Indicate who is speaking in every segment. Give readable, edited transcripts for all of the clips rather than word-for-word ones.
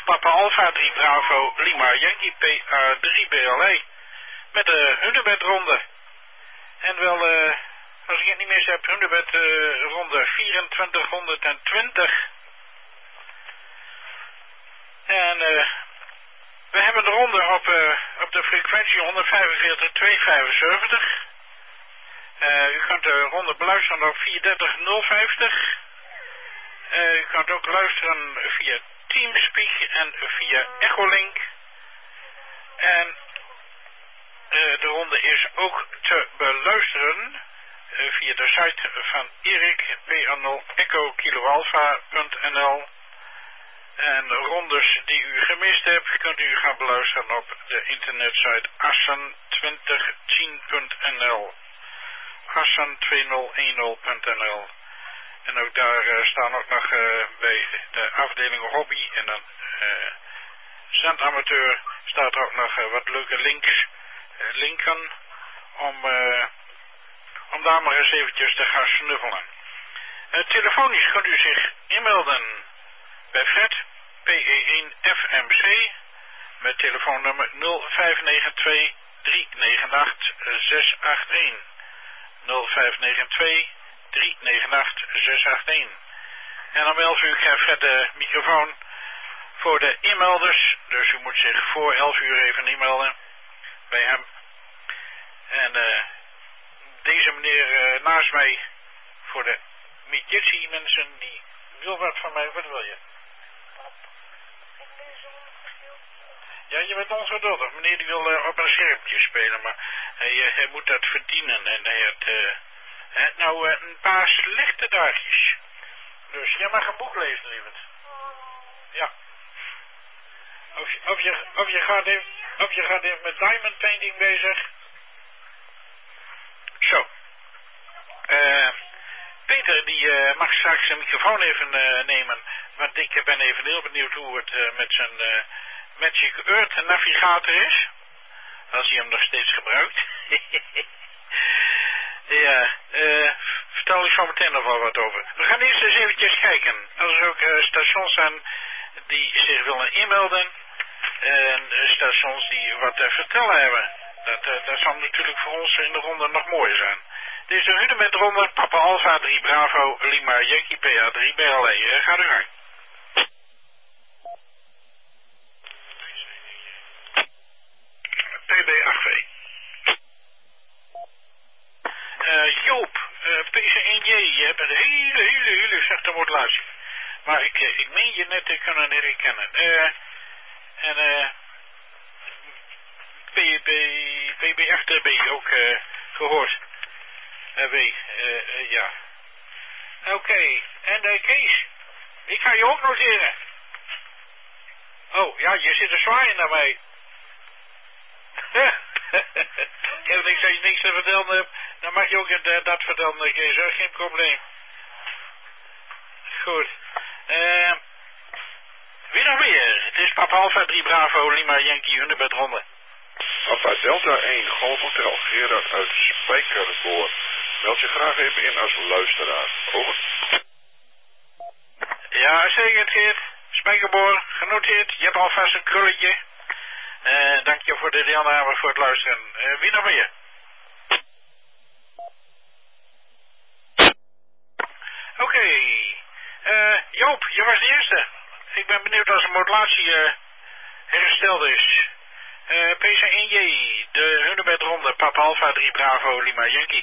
Speaker 1: Papa Alpha 3 Bravo Lima Yankee PA3 BLE. Met de Hunebedronde. En wel, als ik het niet mis heb, Hunebedronde 2420. En we hebben de ronde op de frequentie 145.275. U kunt de ronde beluisteren op 430.050. U kunt ook luisteren via Teamspeak en via Echolink. En de ronde is ook te beluisteren via de site van Erik, pa0echo-kilo-alpha.nl. En rondes die u gemist hebt, kunt u gaan beluisteren op de internetsite assen2010.nl. assen2010.nl. En ook daar staan ook nog bij de afdeling hobby en dan zendamateur staat er ook nog wat leuke linken om daar maar eens eventjes te gaan snuffelen. Telefonisch kunt u zich inmelden bij Fred, PE1FMC, met telefoonnummer 0592 398 681. 0592 398 681. En om 11 uur krijgt Fred de microfoon voor de inmelders. Dus u moet zich voor 11 uur even inmelden bij hem. En deze meneer naast mij voor de Midgetsi mensen die wil wat van mij. Wat wil je? Ja, je bent ongeduldig. Meneer die wil op een schermpje spelen, maar hij moet dat verdienen. En hij heeft nou een paar slechte dagjes. Dus jij mag een boek lezen, lieverd. Ja. Of je gaat even met diamond painting bezig. Zo. Peter die mag straks een microfoon even nemen. Want ik ben even heel benieuwd hoe het met zijn Magic Earth navigator is. Als hij hem nog steeds gebruikt. Ja, vertel ik zo meteen nog wel wat over. We gaan eerst eens eventjes kijken. Als er ook stations zijn die zich willen inmelden. En stations die wat te vertellen hebben. Dat zal natuurlijk voor ons in de ronde nog mooier zijn. Dit is de Hunebedronde, Papa Alpha 3 Bravo Lima Yankee PA3 BLE. Ga er gang. PB8V. Joop, PC1J, je hebt een hele zachte modulatie. Maar ik meen je net te kunnen herkennen. PB8B ook gehoord. Ja. Oké, en Kees, ik ga je ook noteren. Oh, ja, je zit er zwaaien naar mij. Ik heb niks, als je niks te vertellen hebt, dan mag je ook dat vertellen, Kees, dat is geen probleem. Goed. Wie nog meer? Het is Papa Alpha 3 Bravo Lima Yankee Hunebedronde.
Speaker 2: Papa Delta 1 Golf Hotel Gerard uit Spijkerboord. Meld je graag even in als luisteraar. Over.
Speaker 1: Ja, zeker Geert. Spijkerboord, genoteerd. Je hebt alvast een krulletje. Dank je voor de deelname, voor het luisteren. Wie nog meer? Oké. Joop, je was de eerste. Ik ben benieuwd als de modulatie hersteld is. PC1J, de Hunebedronde, Papa Alpha 3 Bravo Lima Yankee.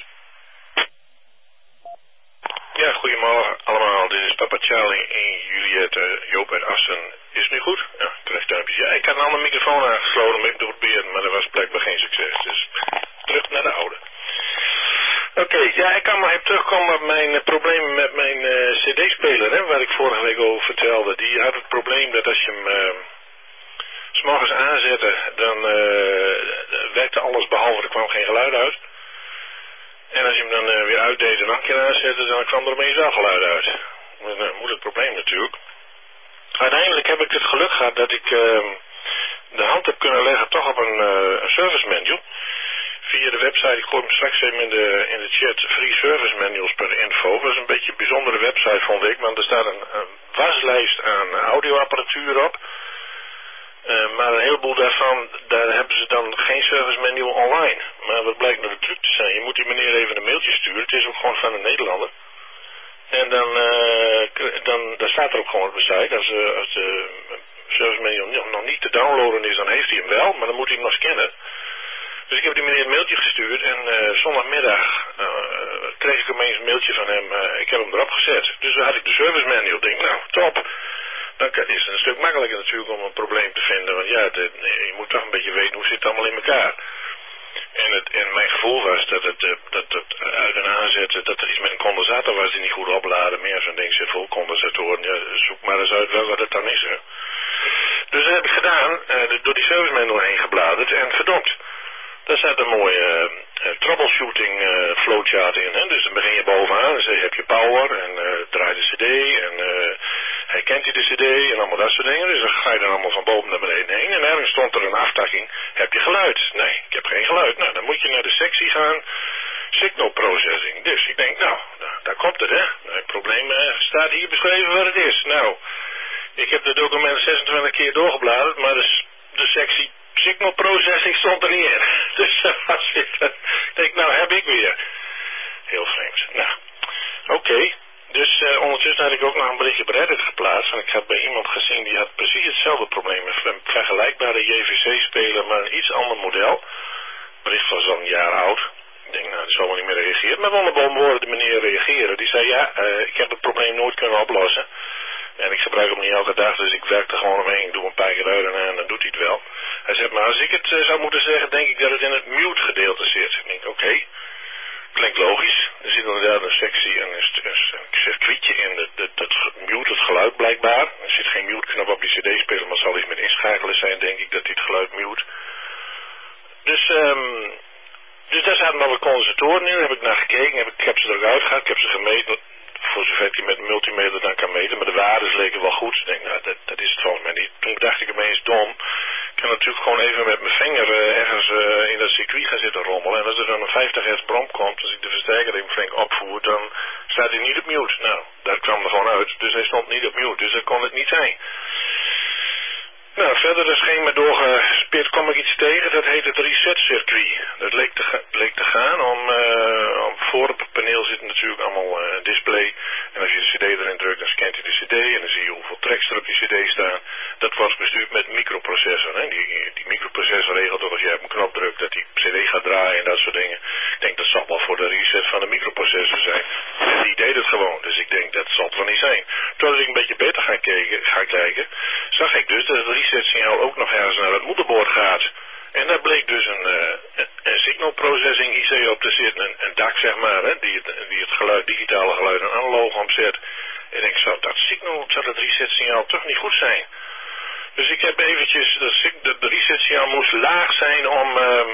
Speaker 2: Ja, goedemorgen allemaal. Dit is Papa Charlie 1 Juliette Joop uit Assen. Is het nu goed? Ja, terecht duimpjes. Ja, ik had een andere microfoon aangesloten om ik te proberen, maar dat was blijkbaar geen succes. Dus terug naar de oude. Oké, ja, ik kan maar even terugkomen op mijn problemen met mijn cd-speler, hè, waar ik vorige week over vertelde. Die had het probleem dat als je hem 's morgens aanzette, dan werkte alles behalve, er kwam geen geluid uit. En als je hem dan weer uitdeed en nog een keer aanzette, dan kwam er opeens wel geluid uit. Dat is een moeilijk probleem natuurlijk. Uiteindelijk heb ik het geluk gehad dat ik de hand heb kunnen leggen toch op een service manual. Via de website, ik gooi hem straks even in de chat, freeservicemanuals.info. Dat is een beetje een bijzondere website vond ik, want er staat een waslijst aan audioapparatuur op. Maar een heleboel daarvan, daar hebben ze dan geen service menu online. Maar wat blijkt nou de truc te zijn, je moet die meneer even een mailtje sturen. Het is ook gewoon van een Nederlander. En dan staat er ook gewoon op de site, als de service menu nog niet te downloaden is, dan heeft hij hem wel, maar dan moet hij hem nog scannen. Dus ik heb die meneer een mailtje gestuurd en zondagmiddag kreeg ik opeens een mailtje van hem. Ik heb hem erop gezet. Dus dan had ik de service manual. Ik denk, nou, top. Dan is het een stuk makkelijker natuurlijk om een probleem te vinden. Want ja, je moet toch een beetje weten hoe zit het allemaal in elkaar. En mijn gevoel was dat het uit en aanzetten, dat er iets met een condensator was die niet goed opladen. Meer zo'n ding zit vol condensatoren. Ja, zoek maar eens uit wat het dan is. Hè. Dus dat heb ik gedaan, door die service manual heen gebladerd en verdomd. Daar staat een mooie troubleshooting flowchart in. Hè? Dus dan begin je bovenaan, dus heb je power en draai de cd en herkent hij de cd en allemaal dat soort dingen. Dus dan ga je dan allemaal van boven naar beneden heen. En ergens stond er een aftakking, heb je geluid? Nee, ik heb geen geluid. Nou, dan moet je naar de sectie gaan, signal processing. Dus ik denk, nou, daar komt het, hè. Het probleem staat hier beschreven wat het is. Nou, ik heb het document 26 keer doorgebladerd, maar de sectie signal processing stond er niet in. Dus ik denk, nou heb ik weer. Heel vreemd. Nou, oké. Dus ondertussen had ik ook nog een berichtje op Reddit geplaatst. En ik had bij iemand gezien, die had precies hetzelfde probleem. Een vergelijkbare JVC-speler, maar een iets ander model. Het bericht was al een jaar oud. Ik denk, nou, dat zal wel niet meer reageren. Maar wonderbaarlijk hoorde de meneer reageren. Die zei, ja, ik heb het probleem nooit kunnen oplossen. En ik gebruik hem niet elke dag, dus ik werk er gewoon omheen. Ik doe een paar keer uit en dan doet hij het wel. Hij zegt, maar als ik het zou moeten zeggen, denk ik dat het in het mute gedeelte zit. Ik denk, oké. Klinkt logisch. Er zit inderdaad een sectie en een circuitje in. Dat mute het geluid blijkbaar. Er zit geen mute knop op die cd-speler, maar het zal iets met inschakelen zijn, denk ik, dat hij het geluid mute. Dus daar zaten nog wat condensatoren in. Daar heb ik naar gekeken. Ik heb ze er ook uitgehaald. Ik heb ze gemeten. Voor zover ik die met een multimeter dan kan meten. Maar de waarden leken wel goed. Ik denk, nou, dat is het volgens mij niet. Toen dacht ik ineens dom. Ik kan natuurlijk gewoon even met mijn vinger ergens in dat circuit gaan zitten rommelen. En als er dan een 50 hertz brom komt, als ik de versterker even flink opvoer, dan staat hij niet op mute. Nou, dat kwam er gewoon uit. Dus hij stond niet op mute. Dus dat kon het niet zijn. Nou, verder is geen meer doorgespit, kom ik iets tegen, dat heet het reset circuit. Dat leek te gaan om voor op het paneel zit natuurlijk allemaal display. En als je de cd erin drukt, dan scant hij de cd en dan zie je hoeveel tracks er op die cd staan. Dat wordt bestuurd met een microprocessor. Hè? Die microprocessor regelt dat als jij op een knop drukt, dat die cd gaat draaien en dat soort dingen. Ik denk dat zal wel voor de reset van de microprocessor zijn. En die deed het gewoon, dus ik denk dat zal het wel niet zijn. Toen ik een beetje beter ga kijken, zag ik dus dat het reset-signaal ook nog ergens naar het moederbord gaat. En daar bleek dus een signal processing IC op te zitten, een DAC zeg maar, hè, die het geluid, digitale geluid en analoog omzet. En ik zou dat reset-signaal toch niet goed zijn. Dus ik heb eventjes, de reset-signaal moest laag zijn om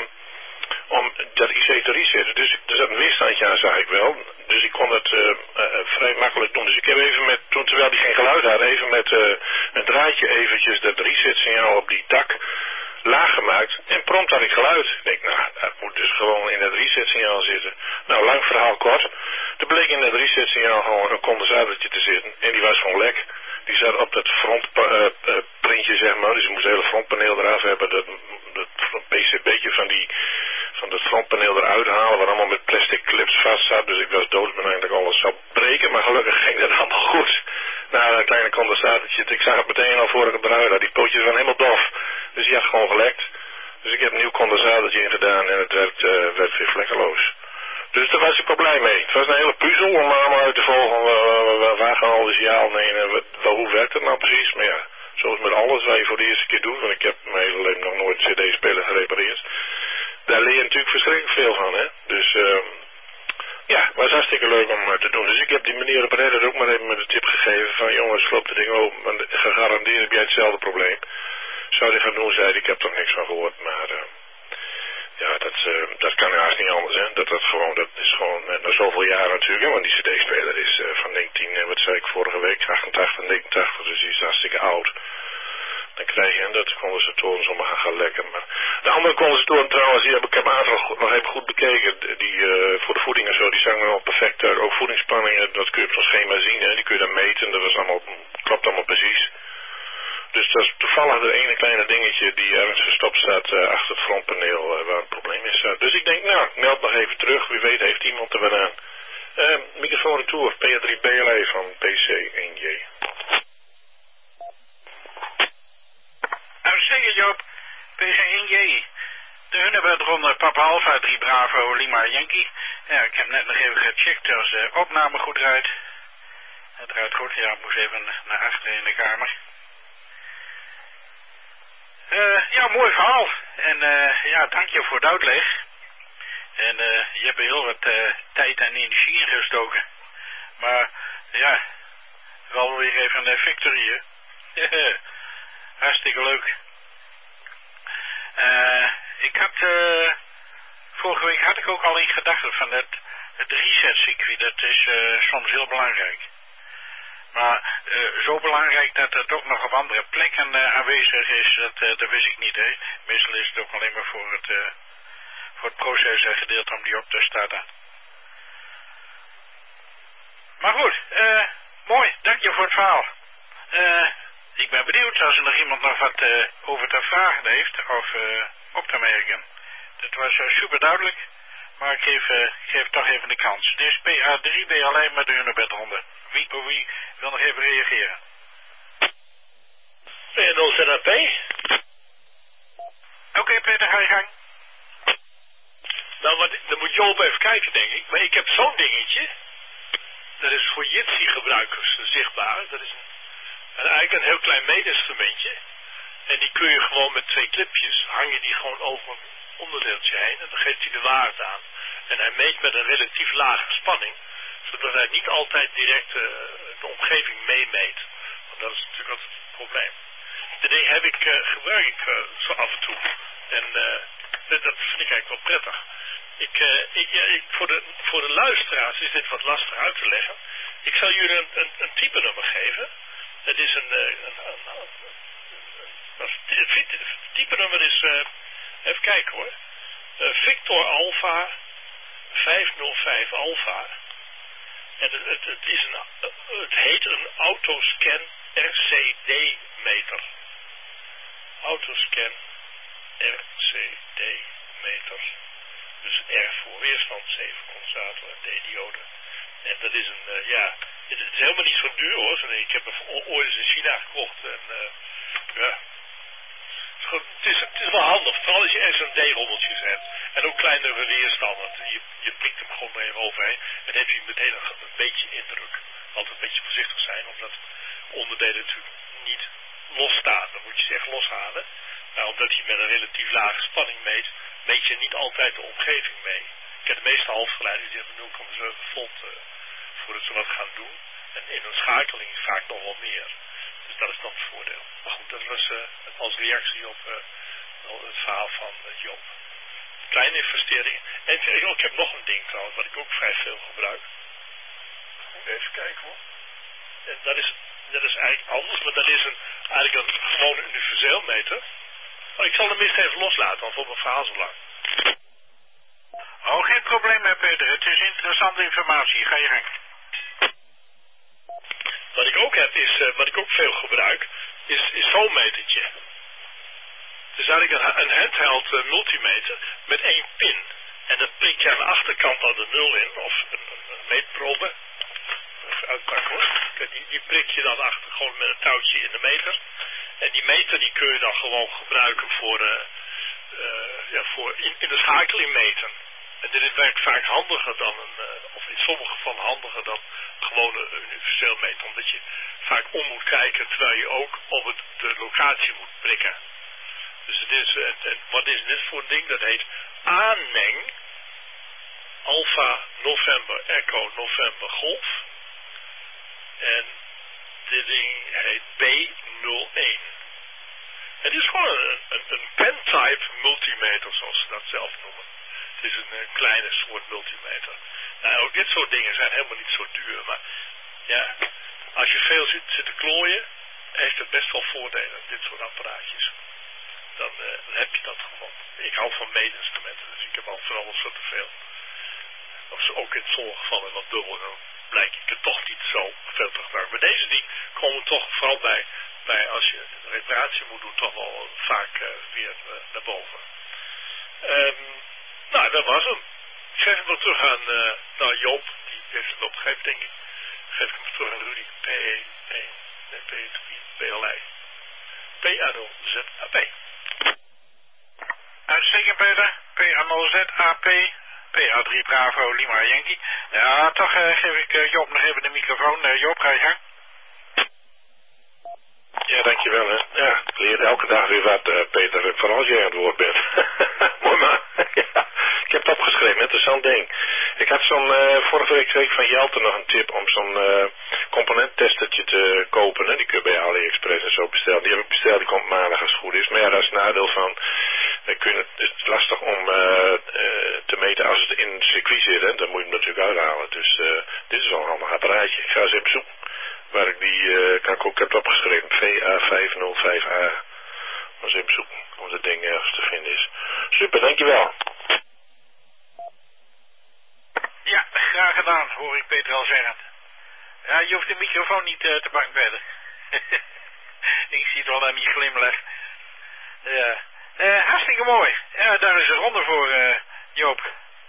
Speaker 2: dat IC te resetten. Dus er zat een weerstandje aan, zag ik wel. Dus ik kon het vrij makkelijk doen. Dus ik heb even terwijl die geen geluid had, even met een draadje eventjes dat reset-signaal op die DAC laag gemaakt. En prompt had ik geluid. Ik denk, nou, dat moet dus gewoon in het reset-signaal zitten. Nou, lang verhaal kort. Er bleek in het reset-signaal gewoon een condensatortje te zitten. En die was gewoon lek. Die zat op dat frontprintje, zeg maar. Dus je moest het hele frontpaneel eraf hebben. Dat PCB'tje van dat frontpaneel eruit halen, waar allemaal met plastic clips vast zat. Dus ik was doodsbenijd dat ik alles zou breken. Maar gelukkig ging dat allemaal goed. Nou, een kleine condensatortje. Ik zag het meteen al voor ik het eruit had. Die pootjes waren helemaal dof. Dus die had gewoon gelekt. Dus ik heb een nieuw condensatortje in gedaan en het werd weer vlekkeloos. Dus daar was ik wel blij mee. Het was een hele puzzel om allemaal uit te volgen. Waar gaan al die signaal heen en hoe werkt het nou precies? Maar ja, zoals met alles wat je voor de eerste keer doet, want ik heb mijn hele leven nog nooit een cd-speler gerepareerd. Daar leer je natuurlijk verschrikkelijk veel van, hè. Dus ja, het was hartstikke leuk om te doen. Dus ik heb die meneer op Reddit ook maar even met een tip gegeven van jongens, sloop de ding open, want gegarandeerd heb jij hetzelfde probleem. Zou hij gaan doen, zei hij, ik heb toch niks van gehoord, maar ja, dat kan haast niet anders, hè. Dat is gewoon na zoveel jaar natuurlijk, hè, want die cd-speler is van 19, wat zei ik vorige week, 88, 89, dus die is hartstikke oud. Dan krijg je dat de condensatoren zomaar gaan lekken. Maar de andere condensatoren trouwens, die heb ik een aantal nog even goed bekeken. Die voor de voeding en zo, die zijn wel perfect uit. Ook voedingsspanningen, dat kun je op zo'n schema zien, hè. Die kun je dan meten, dat klopt allemaal precies. Dus dat is toevallig de ene kleine dingetje die ergens verstopt staat achter het frontpaneel waar een probleem is. Dus ik denk, nou, meld nog even terug. Wie weet heeft iemand er wat aan. Microfoon retour, PA3 BLE van PC1J.
Speaker 1: Uitstekend Joop, PC1J. De Hunebedron Papa Alpha 3 Bravo Lima Yankee. Ja, ik heb net nog even gecheckt als de opname goed draait. Het draait goed, ja, ik moest even naar achteren in de kamer. Ja, mooi verhaal. En ja, dank je voor de uitleg. En je hebt er heel wat tijd en energie in gestoken. Maar ja, wel weer even een victorie, hè. Hartstikke leuk. Ik had, vorige week had ik ook al in gedachten van het reset circuit. Dat is soms heel belangrijk. Maar zo belangrijk dat het ook nog op andere plekken aanwezig is, dat wist ik niet. Hè. Meestal is het ook alleen maar voor het proces gedeelte om die op te starten. Maar goed, mooi, dank je voor het verhaal. Ik ben benieuwd als er nog iemand nog wat over te vragen heeft of op te merken. Dat was super duidelijk, maar ik geef toch even de kans. Dit is PA3 BLE met de Hunebedronden. Wie wil nog even reageren?
Speaker 3: P0ZAP.
Speaker 1: Oké, Peter, ga je gang.
Speaker 3: Nou, dan moet je op even kijken, denk ik. Maar ik heb zo'n dingetje. Dat is voor Jitsi-gebruikers zichtbaar. Dat is eigenlijk een heel klein meetinstrumentje. En die kun je gewoon met 2 clipjes, hang je die gewoon over een onderdeeltje heen. En dan geeft hij de waarde aan. En hij meet met een relatief lage spanning. Zodat hij niet altijd direct de omgeving meemeet. Want dat is natuurlijk altijd het probleem. Dat ding gebruik ik zo af en toe. En dat vind ik eigenlijk wel prettig. Voor de luisteraars is dit wat lastig uit te leggen. Ik zal jullie een type nummer geven. Het is het type nummer is, even kijken hoor. Victor Alpha 505 Alpha. En het heet een Autoscan RCD meter. Autoscan RCD meter. Dus R voor weerstand, C voor condensator en D diode. En dat is het is helemaal niet zo duur hoor. Ik heb hem ooit eens in China gekocht en ja. Het is wel handig, vooral als je S&D-rommeltjes hebt. En ook kleinere weerstanden. Je prikt hem gewoon er even overheen. En dan heb je meteen een beetje indruk. Altijd een beetje voorzichtig zijn, omdat onderdelen natuurlijk niet losstaan. Dan moet je ze echt loshalen. Maar omdat je met een relatief lage spanning meet, meet je niet altijd de omgeving mee. Ik heb de meeste halfgeleiders die hebben 0,7 volt voordat ze wat gaan doen. En in een schakeling vaak nog wel meer. Dus dat is dan het voordeel. Maar goed, dat was als reactie op het verhaal van Joop. Kleine investeringen. En ik heb nog een ding trouwens, wat ik ook vrij veel gebruik. Even kijken hoor. En dat is eigenlijk anders, maar dat is eigenlijk een gewone universeel meter. Maar ik zal hem eerst even loslaten, want voor mijn verhaal zo lang.
Speaker 1: Oh, geen probleem Peter. Het is interessante informatie. Ga je gang.
Speaker 3: Wat ik ook heb is, wat ik ook veel gebruik, is zo'n metertje. Het is eigenlijk een handheld multimeter met 1 pin. En dat prik je aan de achterkant al de 0 in, of een meetprobe. Even uitpakken hoor. Die prik je dan achter gewoon met een touwtje in de meter. En die meter die kun je dan gewoon gebruiken voor in de schakeling meten. En dit werkt vaak handiger dan of in sommige gevallen handiger dan gewoon een universeel meter. Omdat je vaak om moet kijken terwijl je ook op de locatie moet prikken. Dus het is, wat is dit voor een ding? Dat heet Aneng Alpha November Echo November Golf. En dit ding heet B01. Het is gewoon een pen-type multimeter, zoals ze dat zelf noemen. Het is een kleine soort multimeter. Nou, ook dit soort dingen zijn helemaal niet zo duur, maar ja, als je veel zit te klooien, heeft het best wel voordelen, dit soort apparaatjes. Dan heb je dat gewoon. Ik hou van meetinstrumenten, dus ik heb al voor alles wat te veel. Of ze ook in sommige gevallen wat dubbel, dan blijkt ik het toch niet zo veel te gebruiken. Maar deze die komen toch vooral bij Maar als je een reparatie moet doen, toch wel vaak weer naar boven. Nou, dat was hem. Ik geef hem wel terug aan Joop. Die heeft het opgegeven, denk ik. Geef ik hem terug aan Rudy. P-A-0-Z-A-P.
Speaker 1: Uitstekend, Peter. P-A-0-Z-A-P. PA3 Bravo Lima Yankee. Ja, toch geef ik Joop nog even de microfoon. Joop, ga je gang.
Speaker 2: Ja, dankjewel hè. Ja, ik leer elke dag weer wat, Peter, vooral als jij aan het woord bent. Mooi man. Ja, ik heb het opgeschreven, interessant ding. Ik had vorige week kreeg ik van Jelte nog een tip om zo'n componenttestertje te kopen. Hè? Die kun je bij AliExpress en zo bestellen. Die heb ik besteld, die komt maandag als het goed is. Maar ja, dat is het nadeel van, het is lastig om te meten als het in het circuit zit. Hè? Dan moet je hem natuurlijk uithalen. Dus dit is wel een handig apparaatje. Ik ga eens even zoeken. Waar ik ik heb het opgeschreven, VA505A. Maar eens even zoeken of dat ding ergens te vinden is. Super, dankjewel.
Speaker 1: Ja, graag gedaan, hoor ik Peter al zeggen. Ja, je hoeft de microfoon niet te pakken verder. Ik zie het wel aan die glimlach. Ja. Hartstikke mooi. Ja, daar is een ronde voor, Joop.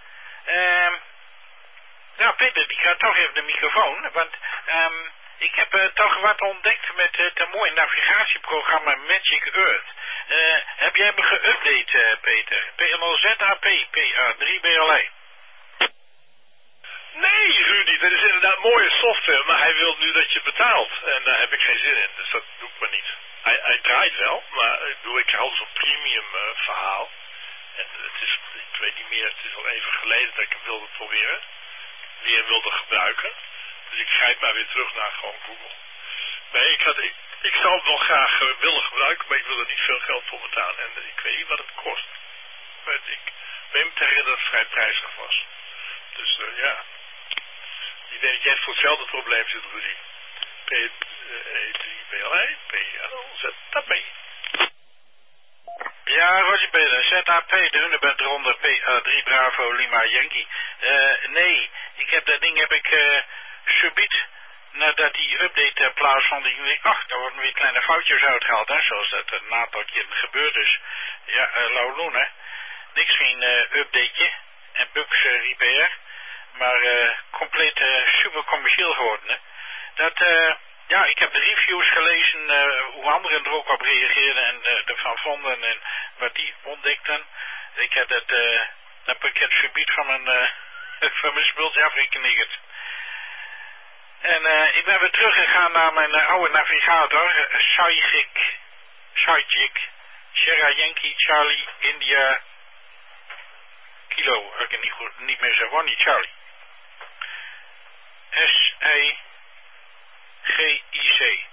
Speaker 1: Nou, Peter, die gaat toch even de microfoon, want ik heb toch wat ontdekt met het mooie navigatieprogramma Magic Earth. Heb jij me geüpdate, Peter? P0ZAP, PA3BLA.
Speaker 3: Nee, Rudy, dat is inderdaad mooie software, maar hij wil nu dat je betaalt. En daar heb ik geen zin in, dus dat doe ik maar niet. Hij draait wel, maar ik hou zo'n premium verhaal. En ik weet niet meer, het is al even geleden dat ik hem wilde proberen. Weer wilde gebruiken. Dus ik grijp maar weer terug naar gewoon Google. Nee, ik zou het wel graag willen gebruiken, maar ik wil er niet veel geld voor betalen. En ik weet niet wat het kost. Maar ik meen me te herinneren dat het vrij prijzig was. Dus ja. Ik denk dat jij voor hetzelfde probleem zit, Rudy. P3BLA, PLZAP.
Speaker 1: Ja, Roger Peter, ZAP, de hunebed eronder, PA3 Bravo Lima Yankee. Nee, dat ding subiet, nadat die update plaatsvond, daar worden weer kleine foutjes uitgehaald, hè, zoals dat een aantal keer gebeurd is. Ja, lauwloen, hè. Niks geen updateje en bugs repair, maar compleet super commercieel geworden, hè. Ja, ik heb de reviews gelezen, hoe anderen er ook op reageerden en ervan vonden en wat die ontdekten. Ik heb dat pakket subiet van mijn spultje afgeknikkerd. En ik ben weer teruggegaan naar mijn oude navigator, Sidekick, Sierra Yankee, Charlie, India, Kilo, ik het niet meer zo gewoon, niet Charlie. SIGIC.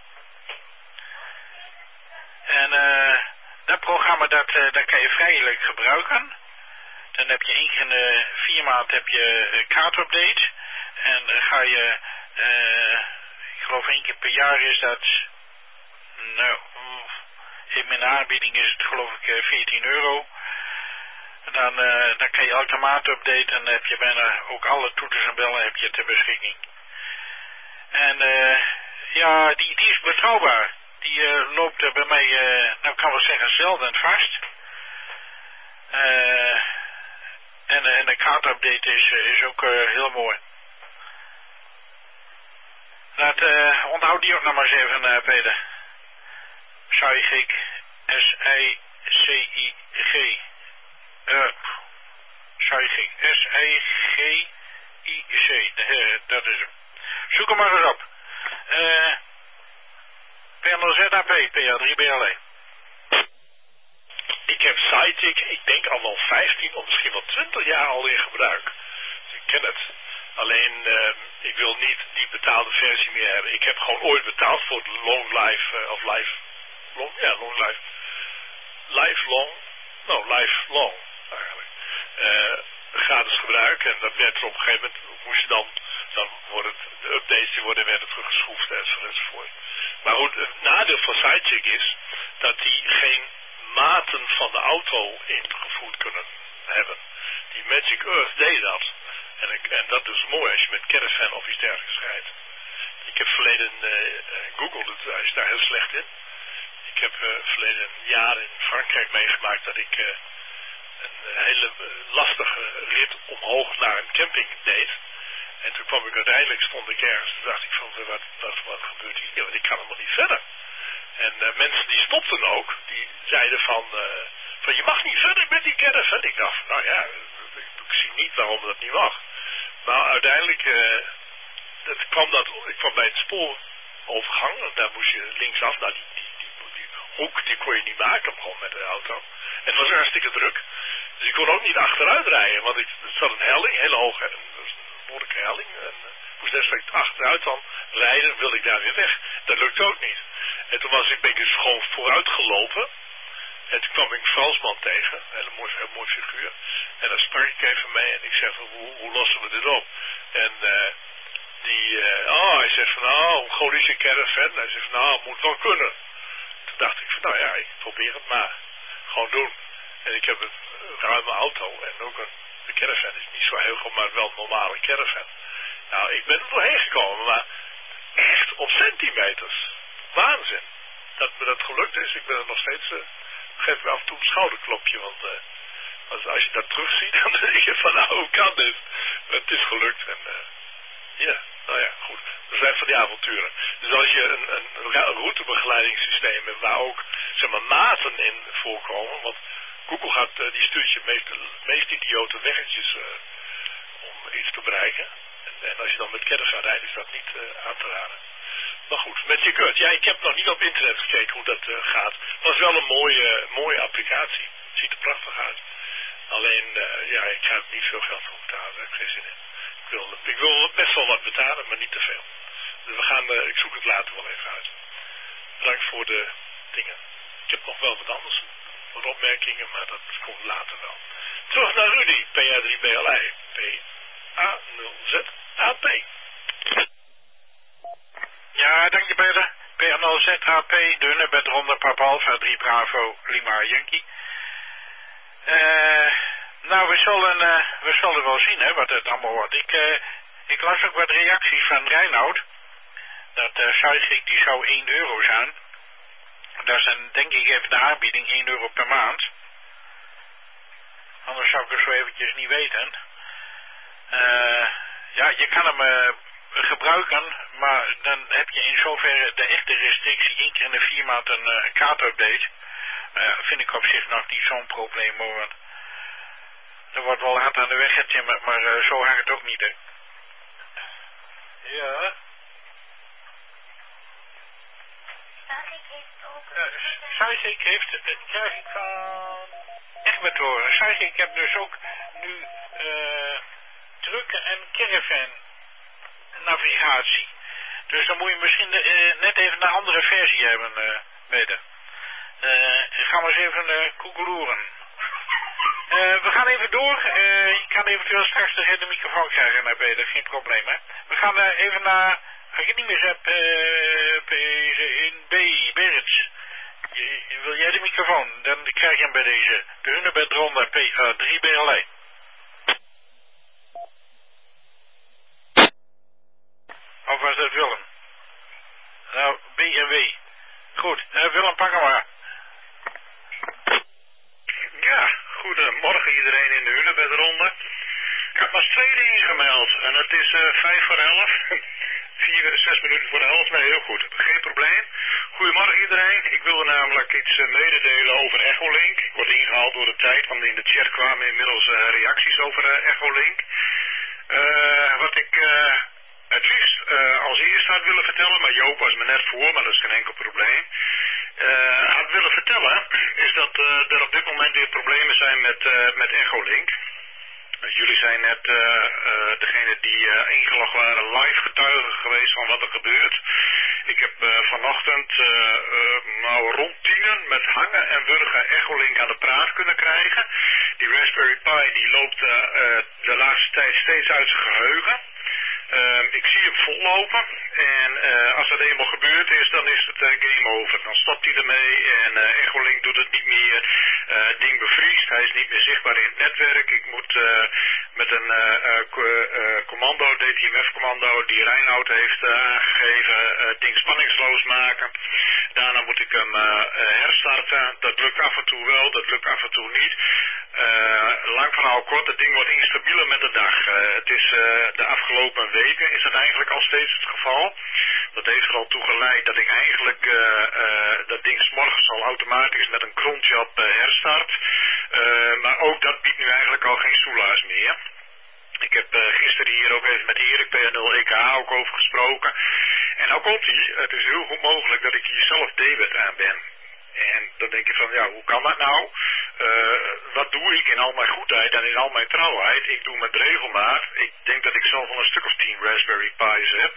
Speaker 1: En dat programma dat kan je vrijelijk gebruiken. Dan heb je 1 keer in de 4 maanden heb je kaartupdate. En dan ga je, ik geloof 1 keer per jaar is dat, nou, in mijn aanbieding is het geloof ik €14. En dan kan je automaat updaten en dan heb je bijna ook alle toeters en bellen heb je ter beschikking. En ja, die is betrouwbaar. Die loopt bij mij, nou kan wel zeggen, zelden vast. En de kaartupdate is ook heel mooi. Onthoud die ook nog maar eens even, Peter. SIGIC, SICIG. SIGIC, SIGIC. Dat is hem. Zoek hem maar eens op. PLZAP, PA3BLA.
Speaker 3: Ik heb Sidekick, ik denk al wel 15 of misschien wel 20 jaar al in gebruik. Dus ik ken het. Alleen, ik wil niet die betaalde versie meer hebben. Ik heb gewoon ooit betaald voor de Long Life, Lifelong eigenlijk. Gratis gebruik en dat werd er op een gegeven moment, moest je dan worden de updates die werden teruggeschroefd enzovoort. Maar goed, het nadeel van Sidekick is dat die geen maten van de auto ingevoerd kunnen hebben. Die Magic Earth deed dat. En dat is mooi als je met Caravan of iets dergelijks rijdt. Ik heb verleden Google, hij is daar heel slecht in. Ik heb verleden jaar in Frankrijk meegemaakt dat ik een hele lastige rit omhoog naar een camping deed. En toen kwam ik uiteindelijk, stond ik ergens, toen dacht ik van, wat gebeurt hier? Want ik kan helemaal niet verder. En mensen die stopten ook, die zeiden van je mag niet verder met die caravan. Ik dacht, nou ja, ik zie niet waarom dat niet mag. Maar uiteindelijk, ik kwam bij het spoorovergang, en daar moest je linksaf, nou die hoek, die kon je niet maken, gewoon met de auto. En het was hartstikke druk. Dus ik kon ook niet achteruit rijden, want er zat een helling, heel hoog, een behoorlijke helling. En moest deswegen achteruit dan rijden, wilde ik daar weer weg. Dat lukte ook niet. En toen ben ik dus gewoon vooruit gelopen. En toen kwam ik een Fransman tegen, een heel mooi figuur. En daar sprak ik even mee en ik zeg van, hoe lossen we dit op? En hij zegt van, hoe groot is je caravan? Hij zegt van, het moet wel kunnen. Toen dacht ik van, nou ja, ik probeer het maar. Gewoon doen. En ik heb een ruime auto en ook een caravan is niet zo heel goed, maar wel een normale caravan. Nou, ik ben er doorheen gekomen, maar echt op centimeters. Waanzin. Dat me dat gelukt is. Ik ben er nog steeds, geef me af en toe een schouderklopje, want als je dat terugziet, dan denk je van, nou, hoe kan dit? Maar het is gelukt en nou ja, goed. Dat zijn van die avonturen. Dus als je een routebegeleidingssysteem hebt waar ook, zeg maar, maten in voorkomen, want Google gaat, die stuurt je meest idiote weggetjes om iets te bereiken. En als je dan met caravan rijdt, is dat niet aan te raden. Maar goed, met je gut. Ja, ik heb nog niet op internet gekeken hoe dat gaat. Het was wel een mooie applicatie. Het ziet er prachtig uit. Alleen, ik ga er niet veel geld voor betalen. Daar heb ik geen zin in. Ik wil best wel wat betalen, maar niet te veel. Dus ik zoek het later wel even uit. Bedankt voor de dingen. Ik heb nog wel wat anders. Wat opmerkingen, maar dat komt later wel. Terug naar Rudy, PA3BLI. PA0ZAP.
Speaker 1: Ja, dank je Peter. PA0ZAP, dunne bed ronde Papa Alpha 3 Bravo Lima Yankee. Nou, we zullen wel zien, hè, wat het allemaal wordt. Ik las ook wat reacties van Reinoud. Dat Zuidgriek die zou €1 zijn. Dat is denk ik even de aanbieding, €1 per maand. Anders zou ik het zo eventjes niet weten. Je kan hem gebruiken, maar dan heb je in zoverre de echte restrictie 1 keer in de 4 maanden een kaartupdate. Vind ik op zich nog niet zo'n probleem, hoor. Er wordt wel hard aan de weg getimmerd, maar zo hangt het ook niet, hè. Ja. Zuidgriek heeft, krijg ik van echt met horen. Zuidgriek heb dus ook nu trucken en caravan navigatie. Dus dan moet je misschien net even een andere versie hebben, Peter. Gaan we eens even koekeloeren. We gaan even door. Je kan eventueel straks de microfoon krijgen naar Peter, geen probleem, hè. We gaan even naar, als je niet meer hebt, Berits. Wil jij de microfoon? Dan krijg je hem bij deze. De Hunebedronde PA3BLI. Of was dat Willem? Nou, B en W. Goed, Willem, pak hem maar.
Speaker 4: Ja, goedemorgen iedereen in de Hunebedronde. Ik heb maar 2 dingen gemeld en het is 11:05. 6 minuten voor de 11. Nee, heel goed. Geen probleem. Goedemorgen iedereen. Ik wilde namelijk iets mededelen over Echolink. Ik word ingehaald door de tijd, want in de chat kwamen inmiddels reacties over Echolink. Wat ik het liefst als eerste had willen vertellen, maar Joop was me net voor, maar dat is geen enkel probleem. Had willen vertellen, is dat er op dit moment weer problemen zijn met Echolink. Jullie zijn net degene die ingelogd waren live getuigen geweest van wat er gebeurt. Ik heb vanochtend rond 10 met hangen en wurgen Echolink aan de praat kunnen krijgen. Die Raspberry Pi die loopt de laatste tijd steeds uit zijn geheugen. Ik zie hem vollopen en als dat eenmaal gebeurd is, dan is het game over. Dan stopt hij ermee en Echolink doet het niet meer. Het ding bevriest, hij is niet meer zichtbaar in het netwerk. Ik moet met een commando, DTMF-commando commando die Reinoud heeft aangegeven, het ding spanningsloos maken. Daarna moet ik hem herstarten. Dat lukt af en toe wel, dat lukt af en toe niet. Lang verhaal kort, het ding wordt instabieler met de dag. Het is de afgelopen weken is het eigenlijk al steeds het geval. Dat heeft er al toe geleid dat ik eigenlijk dat ding 's morgens al automatisch met een cronjob herstart. Maar ook dat biedt nu eigenlijk al geen soelaas meer. Ik heb gisteren hier ook even met Erik PNL EK ook over gesproken. En nou komt hij, het is heel goed mogelijk dat ik hier zelf debet aan ben. En dan denk je van, ja, hoe kan dat nou? Wat doe ik in al mijn goedheid en in al mijn trouwheid? Ik doe met regelmaat. Ik denk dat ik zelf al een stuk of 10 Raspberry Pi's heb.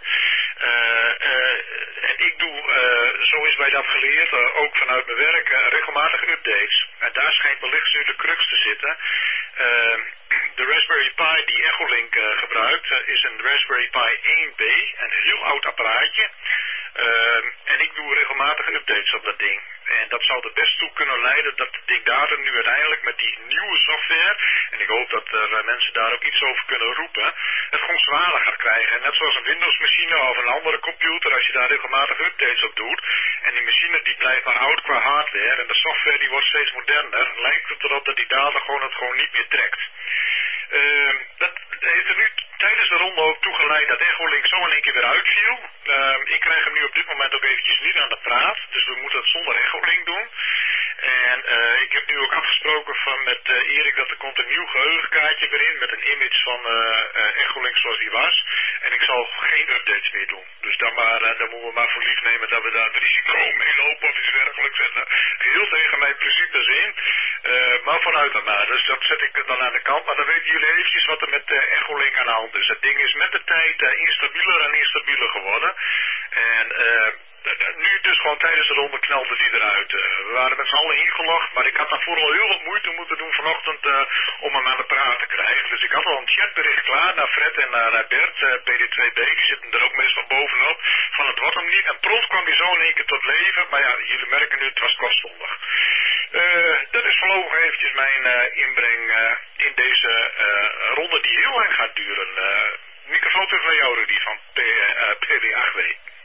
Speaker 4: En ik doe, zo is mij dat geleerd, ook vanuit mijn werk, regelmatig updates. En daar schijnt wellicht nu de crux te zitten. De Raspberry Pi die Echolink gebruikt is een Raspberry Pi 1B, een heel oud apparaatje. En ik doe regelmatig updates op dat ding. En dat zou er best toe kunnen leiden dat het ding daar nu uiteindelijk met die nieuwe software, en ik hoop dat er mensen daar ook iets over kunnen roepen, het gewoon zwaarder gaat krijgen. En net zoals een Windows machine of een andere computer, als je daar regelmatig updates op doet, en die machine die blijft maar oud qua hardware, en de software die wordt steeds moderner, lijkt het erop dat die data het gewoon niet meer trekt. Dat heeft er nu tijdens de ronde ook toegeleid dat Echolink zo in één keer weer uitviel. Ik krijg hem nu op dit moment ook eventjes niet aan de praat, dus we moeten het zonder Echolink doen. En ik heb nu ook afgesproken met Erik dat er komt een nieuw geheugenkaartje weer in met een image van Echolink zoals die was. En ik zal geen updates meer doen. Dus dan moeten we maar voor lief nemen dat we daar het risico mee lopen of iets werkelijk zetten. Geheel tegen mijn principes in. Maar vanuit dan maar. Dus dat zet ik dan aan de kant. Maar dan weten jullie eventjes wat er met Echolink aan de hand is. Het ding is met de tijd instabieler en instabieler geworden. En nu dus gewoon tijdens de ronde knalde die eruit. We waren met z'n allen ingelogd, maar ik had daarvoor al heel wat moeite moeten doen vanochtend om hem aan de praat te krijgen. Dus ik had al een chatbericht klaar naar Fred en naar Bert, PD2B, die zitten er ook meestal bovenop, van het wordt hem niet. En prompt kwam hij zo in één keer tot leven, maar ja, jullie merken nu, het was kortstondig. Dat is voorlopig eventjes mijn inbreng in deze ronde die heel lang gaat duren. Microfoon terug naar jou, Rudy, van PW8W.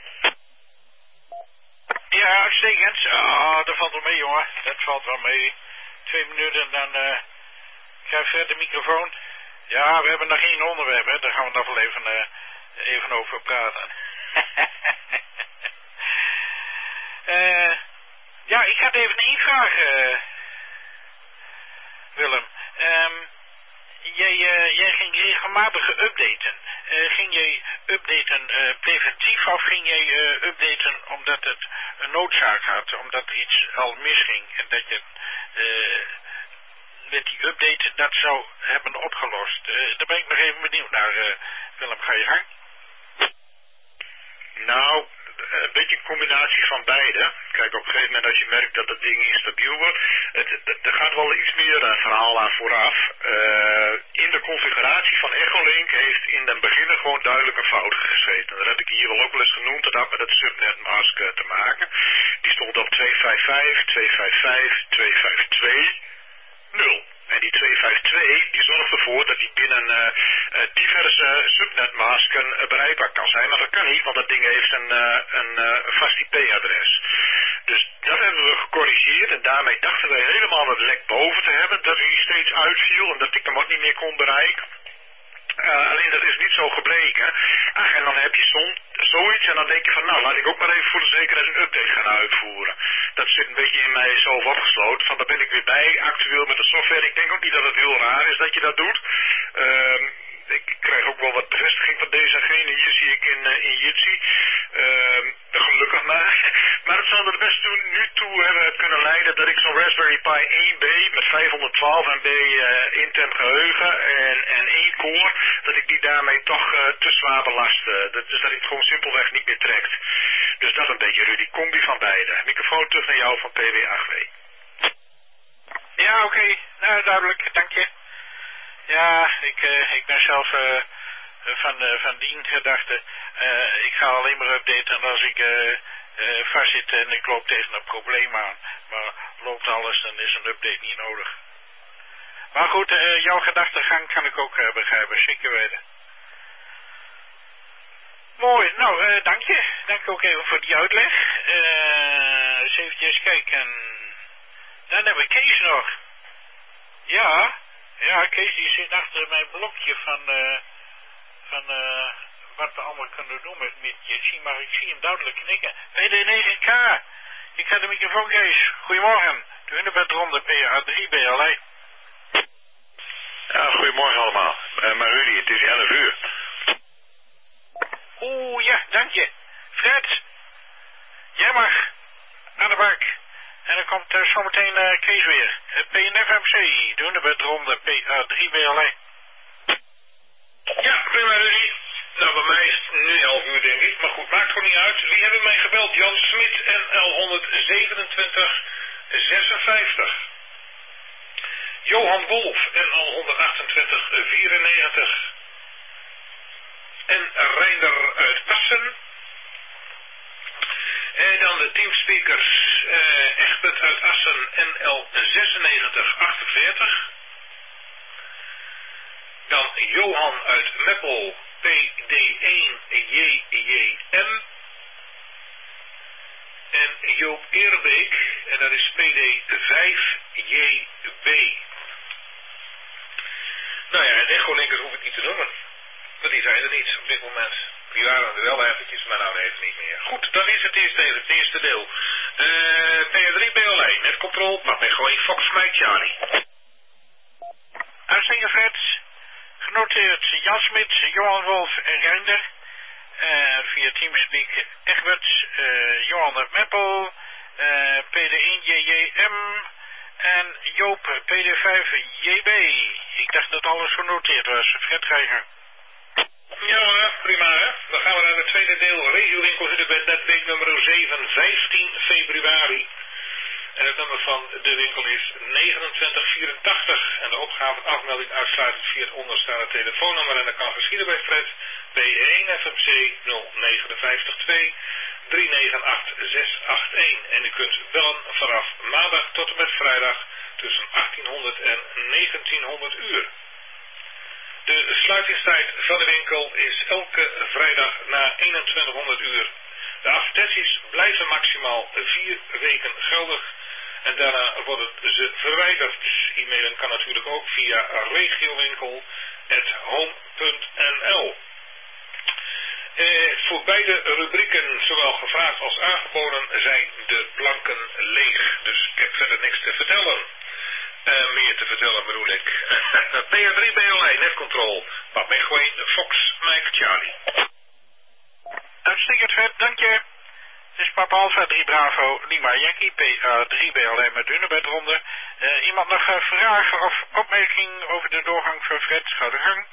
Speaker 1: Ja, uitstekend. Dat valt wel mee, jongen. Dat valt wel mee. 2 minuten, dan krijg je de microfoon. Ja, we hebben nog geen onderwerp, hè. Daar gaan we nog wel even over praten. Ja, ik had even één vraag, Willem. Jij ging regelmatig updaten. Ging jij updaten preventief of ging jij updaten omdat het een noodzaak had, omdat er iets al misging en dat je met die update dat zou hebben opgelost? Daar ben ik nog even benieuwd naar. Willem, ga je gang?
Speaker 4: Nou, een beetje een combinatie van beide. Kijk, op een gegeven moment als je merkt dat het ding instabiel wordt, er gaat wel iets meer verhaal aan vooraf. In de configuratie van Echolink heeft in den begin gewoon duidelijk een fout gezeten. Dat heb ik hier al ook wel eens genoemd. Dat had met het subnetmask te maken. Die stond op 255, 255, 252, 0. En die 252 die zorgt ervoor dat die binnen diverse subnetmasken bereikbaar kan zijn. Maar dat kan niet, want dat ding heeft een vast IP-adres. Dus dat hebben we gecorrigeerd en daarmee dachten wij helemaal het lek boven te hebben. Dat hij steeds uitviel en dat ik hem ook niet meer kon bereiken. Alleen dat is niet zo gebleken. Ach, en dan heb je soms zoiets en dan denk je van nou, laat ik ook maar even voor de zekerheid een update gaan uitvoeren. Dat zit een beetje in mij zelf opgesloten. Van daar ben ik weer bij, actueel met de software. Ik denk ook niet dat het heel raar is dat je dat doet. Ik krijg ook wel wat bevestiging van deze en gene. Hier zie ik in Jitsi. Gelukkig maar. Maar het zou er best nu toe hebben kunnen leiden dat ik zo'n Raspberry Pi 1B met 512 MB intern geheugen en 1 core, dat ik die daarmee toch te zwaar belast. Dus dat ik het gewoon simpelweg niet meer trekt. Dus dat een beetje, Rudy. Combi van beide. Microfoon terug naar jou van PW8W.
Speaker 1: Ja, oké. Nou, duidelijk. Dank je. Ja, ik ben zelf van die gedachte. Ik ga alleen maar updaten als ik vastzit en ik loop tegen een probleem aan. Maar loopt alles, dan is een update niet nodig. Maar goed, jouw gedachtegang kan ik ook begrijpen, zeker weten. Mooi, nou, dank je. Dank ook even voor die uitleg. Eens eventjes kijken. Dan hebben we Kees nog. Ja, Kees die zit achter mijn blokje van wat we allemaal kunnen doen met Jitsi, maar ik zie hem duidelijk knikken. PD9K, ik ga de microfoon, Kees. Goedemorgen, de Hunebedronde PA3 BLE.
Speaker 5: Ja, goedemorgen allemaal. Maar Rudy, het is 11 uur.
Speaker 1: Oeh, ja, dank je. Fred, jij mag aan de bak. En dan komt zometeen Kees weer. PNFMC, de Hunebedronde PA3 BLE.
Speaker 2: Ja, prima Rudy. Nou, bij mij is het nu 11 uur denk ik, maar goed, maakt gewoon niet uit. Wie hebben mij gebeld? Jan Smit, NL 127 56. Johan Wolf, NL 128 94. En Reinder uit Assen. En dan de teamspeakers, Egbert uit Assen, NL 96 48. Dan Johan uit Meppel, PD1JJM. En Joop Eerbeek, en dat is PD5JB. Nou ja, en echo-linkers hoef ik niet te noemen. Want die zijn er niet op dit moment. Die waren er wel eventjes, maar nou even niet meer. Goed, dan is het eerste deel. PR3 BLE, netcontrol, maar ben gewoon Fox Mike Charlie.
Speaker 1: Uitzingen Fred. Genoteerd Jan Smit, Johan Wolf en Reinder. Via Teamspeak Egbert, Johan uit Meppel, PD1JJM en Joop PD5JB. Ik dacht dat alles genoteerd was. Fred, ga je gang.
Speaker 2: Ja, prima hè. Dan gaan we naar het tweede deel. Regiowinkel Hunebed, netweek nummer 7, 15 februari. En het nummer van de winkel is 2984. En de opgave afmelding uitsluitend via het onderstaande telefoonnummer. En dat kan geschieden bij Fred B1 FMC 0582 398681. En u kunt bellen vanaf maandag tot en met vrijdag tussen 1800 en 1900 uur. De sluitingstijd van de winkel is elke vrijdag na 2100 uur. De advertenties blijven maximaal 4 weken geldig. En daarna worden ze verwijderd. E-mailen kan natuurlijk ook via regiowinkel@home.nl. Voor beide rubrieken, zowel gevraagd als aangeboden, zijn de planken leeg. Dus ik heb verder niks te vertellen. Meer te vertellen bedoel ik. PR3 BLE, netcontrol. Pap Megwijn, Fox, Mike, Charlie.
Speaker 1: Uitstekend Fred, dank je. Het is Papa Alpha 3 Bravo, Lima Yankee, PA3 BLE met Hunebedronde. Iemand nog vragen of opmerking over de doorgang van Fred? Ga de gang.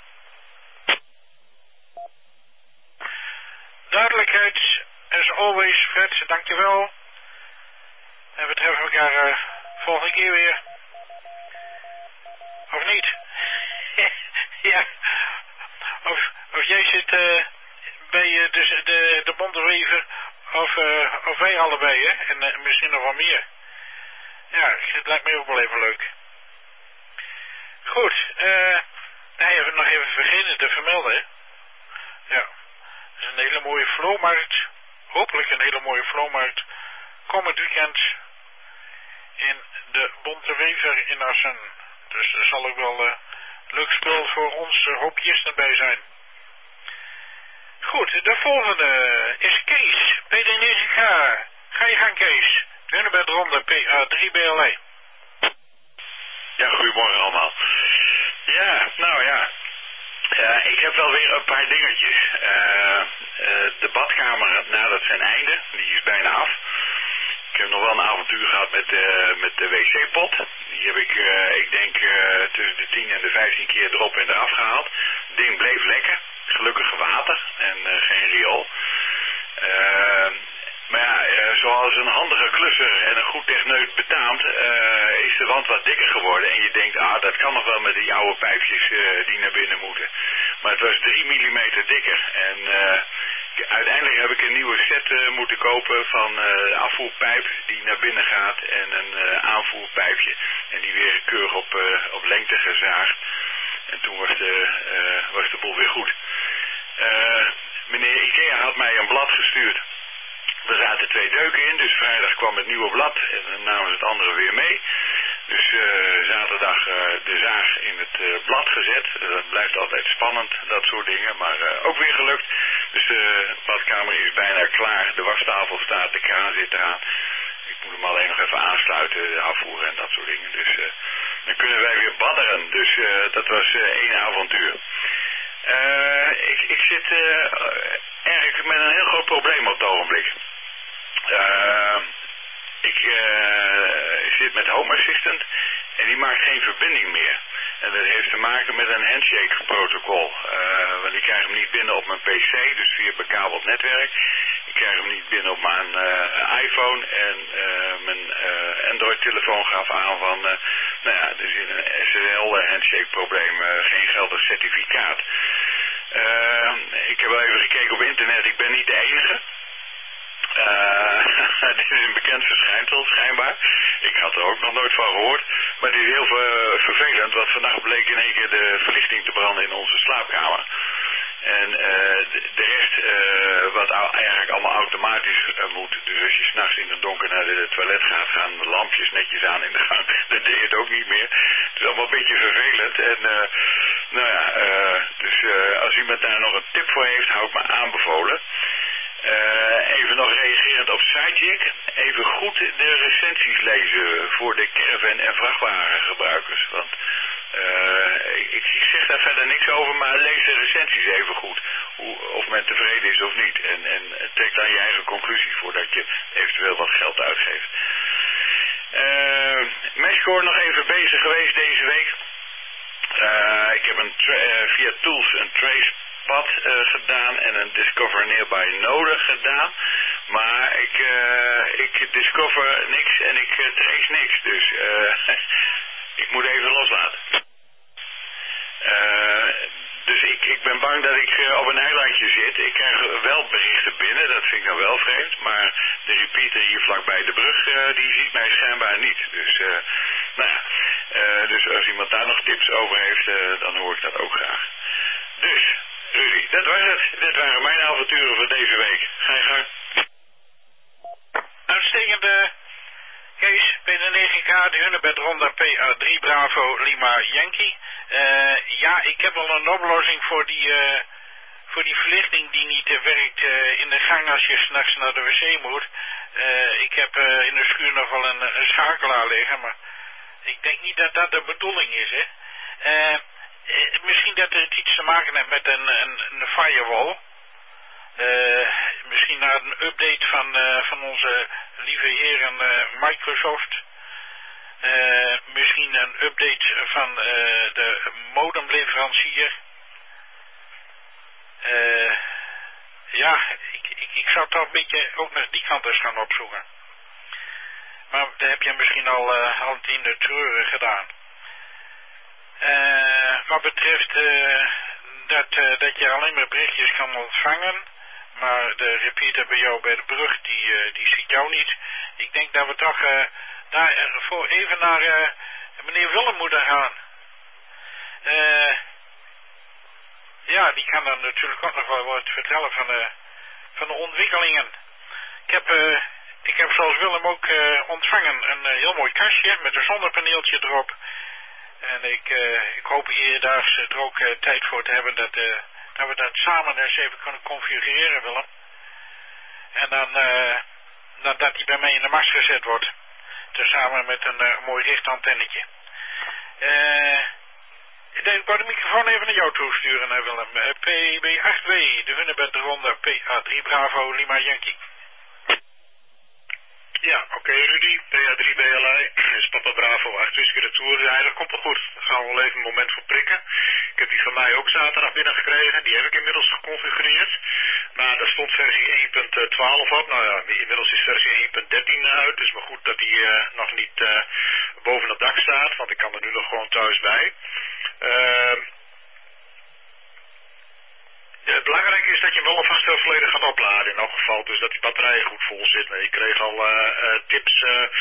Speaker 1: Duidelijkheid, as always Fred, dankjewel. En we treffen elkaar volgende keer weer. Of niet? Ja. Of jij zit bij de Bontewever of wij allebei, hè? En misschien nog wel meer. Ja, het lijkt mij ook wel even leuk. Goed, nee, heb ik nog even vergeten te vermelden, hè? Ja, het is een hele mooie flowmarkt. Hopelijk een hele mooie flowmarkt. Komend weekend in de Bontewever in Assen. Dus er zal ook wel leuk spul voor ons hobbyisten bij zijn. Goed, de volgende is Kees, PD9K. Ga je gang Kees. Hunebedronde PA3 BLE.
Speaker 5: Ja, goedemorgen allemaal. Ja, nou ja. Ik heb wel weer een paar dingetjes. De badkamer nadert zijn einde. Die is bijna af. Ik heb nog wel een avontuur gehad met de wc-pot. Die heb ik denk tussen de 10 en de 15 keer erop en eraf gehaald. Het ding bleef lekker. Gelukkig water en geen riool. Maar ja, zoals een handige klusser en een goed techneut betaamt, is de wand wat dikker geworden. En je denkt, dat kan nog wel met die oude pijpjes die naar binnen moeten. Maar het was 3 mm dikker. En uiteindelijk heb ik een nieuwe set moeten kopen van afvoerpijp die naar binnen gaat en een aanvoerpijpje. En die weer keurig op lengte gezaagd. En toen was de boel weer goed. meneer Ikea had mij een blad gestuurd. Er zaten 2 deuken in, dus vrijdag kwam het nieuwe blad en dan namen ze het andere weer mee. Dus zaterdag de zaag in het blad gezet. Dat blijft altijd spannend, dat soort dingen, maar ook weer gelukt. Dus de badkamer is bijna klaar, de wastafel staat, de kraan zit eraan. Ik moet hem alleen nog even aansluiten, afvoeren en dat soort dingen. Dus dan kunnen wij weer badderen. Dus dat was 1 avontuur. Ik zit eigenlijk met een heel groot probleem op het ogenblik. Ik zit met Home Assistant en die maakt geen verbinding meer. En dat heeft te maken met een handshake protocol. Want ik krijg hem niet binnen op mijn PC, dus via bekabeld netwerk. Ik krijg hem niet binnen op mijn iPhone en mijn Android telefoon gaf aan van, nou ja, er zit een SSL handshake probleem, geen geldig certificaat. Ik heb wel even gekeken op internet, ik ben niet de enige. Het is een bekend verschijnsel, schijnbaar. Ik had er ook nog nooit van gehoord. Maar het is heel vervelend, want vannacht bleek in één keer de verlichting te branden in onze slaapkamer. En de rest, wat eigenlijk allemaal automatisch moet. Dus als je s'nachts in het donker naar de toilet gaat, gaan de lampjes netjes aan in de gang. Dat deed het ook niet meer. Het is allemaal een beetje vervelend. En nou ja, dus als iemand daar nog een tip voor heeft, hou ik me aanbevolen. Even nog reagerend op Sidekick. Even goed de recensies lezen voor de caravan- en vrachtwagengebruikers. Want ik zeg daar verder niks over, maar lees de recensies even goed. Of men tevreden is of niet. En trek dan je eigen conclusies voordat je eventueel wat geld uitgeeft. Meshcore nog even bezig geweest deze week. Ik heb via Tools een tracepad gedaan en een Discover Nearby Node gedaan. Maar ik discover niks en ik trace niks. Dus ik moet even loslaten. Dus ik ben bang dat ik op een eilandje zit. Ik krijg wel berichten binnen, dat vind ik nou wel vreemd. Maar de repeater hier vlakbij de brug, die ziet mij schijnbaar niet. Dus, nou ja, dus als iemand daar nog tips over heeft, dan hoor ik dat ook graag. Dus, Rudy, dat was het. Dit waren mijn avonturen voor deze week. Ga je gang.
Speaker 1: Uitstekende, Kees, bij de 9K, de Hunebed Ronda PA3 Bravo Lima Yankee. Ja, ik heb wel een oplossing voor die verlichting die niet werkt in de gang als je s'nachts naar de wc moet. Ik heb in de schuur nog wel een schakelaar liggen, maar ik denk niet dat dat de bedoeling is, hè. Misschien dat het iets te maken heeft met een firewall. Misschien na een update van onze lieve heren Microsoft. Misschien een update van de modemleverancier. Ja, ik zou toch een beetje ook naar die kant eens gaan opzoeken. Maar dat heb je misschien al in de treuren gedaan. Wat betreft dat je alleen maar berichtjes kan ontvangen, maar de repeater bij jou bij de brug, die ziet jou niet. Ik denk dat we toch daarvoor even naar meneer Willem moeten gaan. Ja, die kan dan natuurlijk ook nog wel wat vertellen van de ontwikkelingen. Ik heb zoals Willem ook ontvangen een heel mooi kastje met een zonnepaneeltje erop. En ik hoop eerdaags er ook tijd voor te hebben dat we dat samen eens even kunnen configureren, Willem. En dan dat die bij mij in de mast gezet wordt. Tezamen met een mooi richtantennetje. Ik wou de microfoon even naar jou toesturen, Willem. PB8W, de Hunebed Ronda PA3 Bravo Lima Yankee.
Speaker 4: Ja, oké, Rudy, PA3 BLI, is Papa Bravo 8 Whisky Retour. Ja, dat komt wel goed. Daar gaan we wel even een moment voor prikken. Ik heb die van mij ook zaterdag binnengekregen. Die heb ik inmiddels geconfigureerd. Maar daar stond versie 1.12 op. Nou ja, inmiddels is versie 1.13 uit. Dus maar goed dat die nog niet boven het dak staat. Want ik kan er nu nog gewoon thuis bij. Het belangrijke is dat je hem wel alvast volledig gaat opladen in elk geval. Dus dat die batterij goed vol zit. Ik kreeg al tips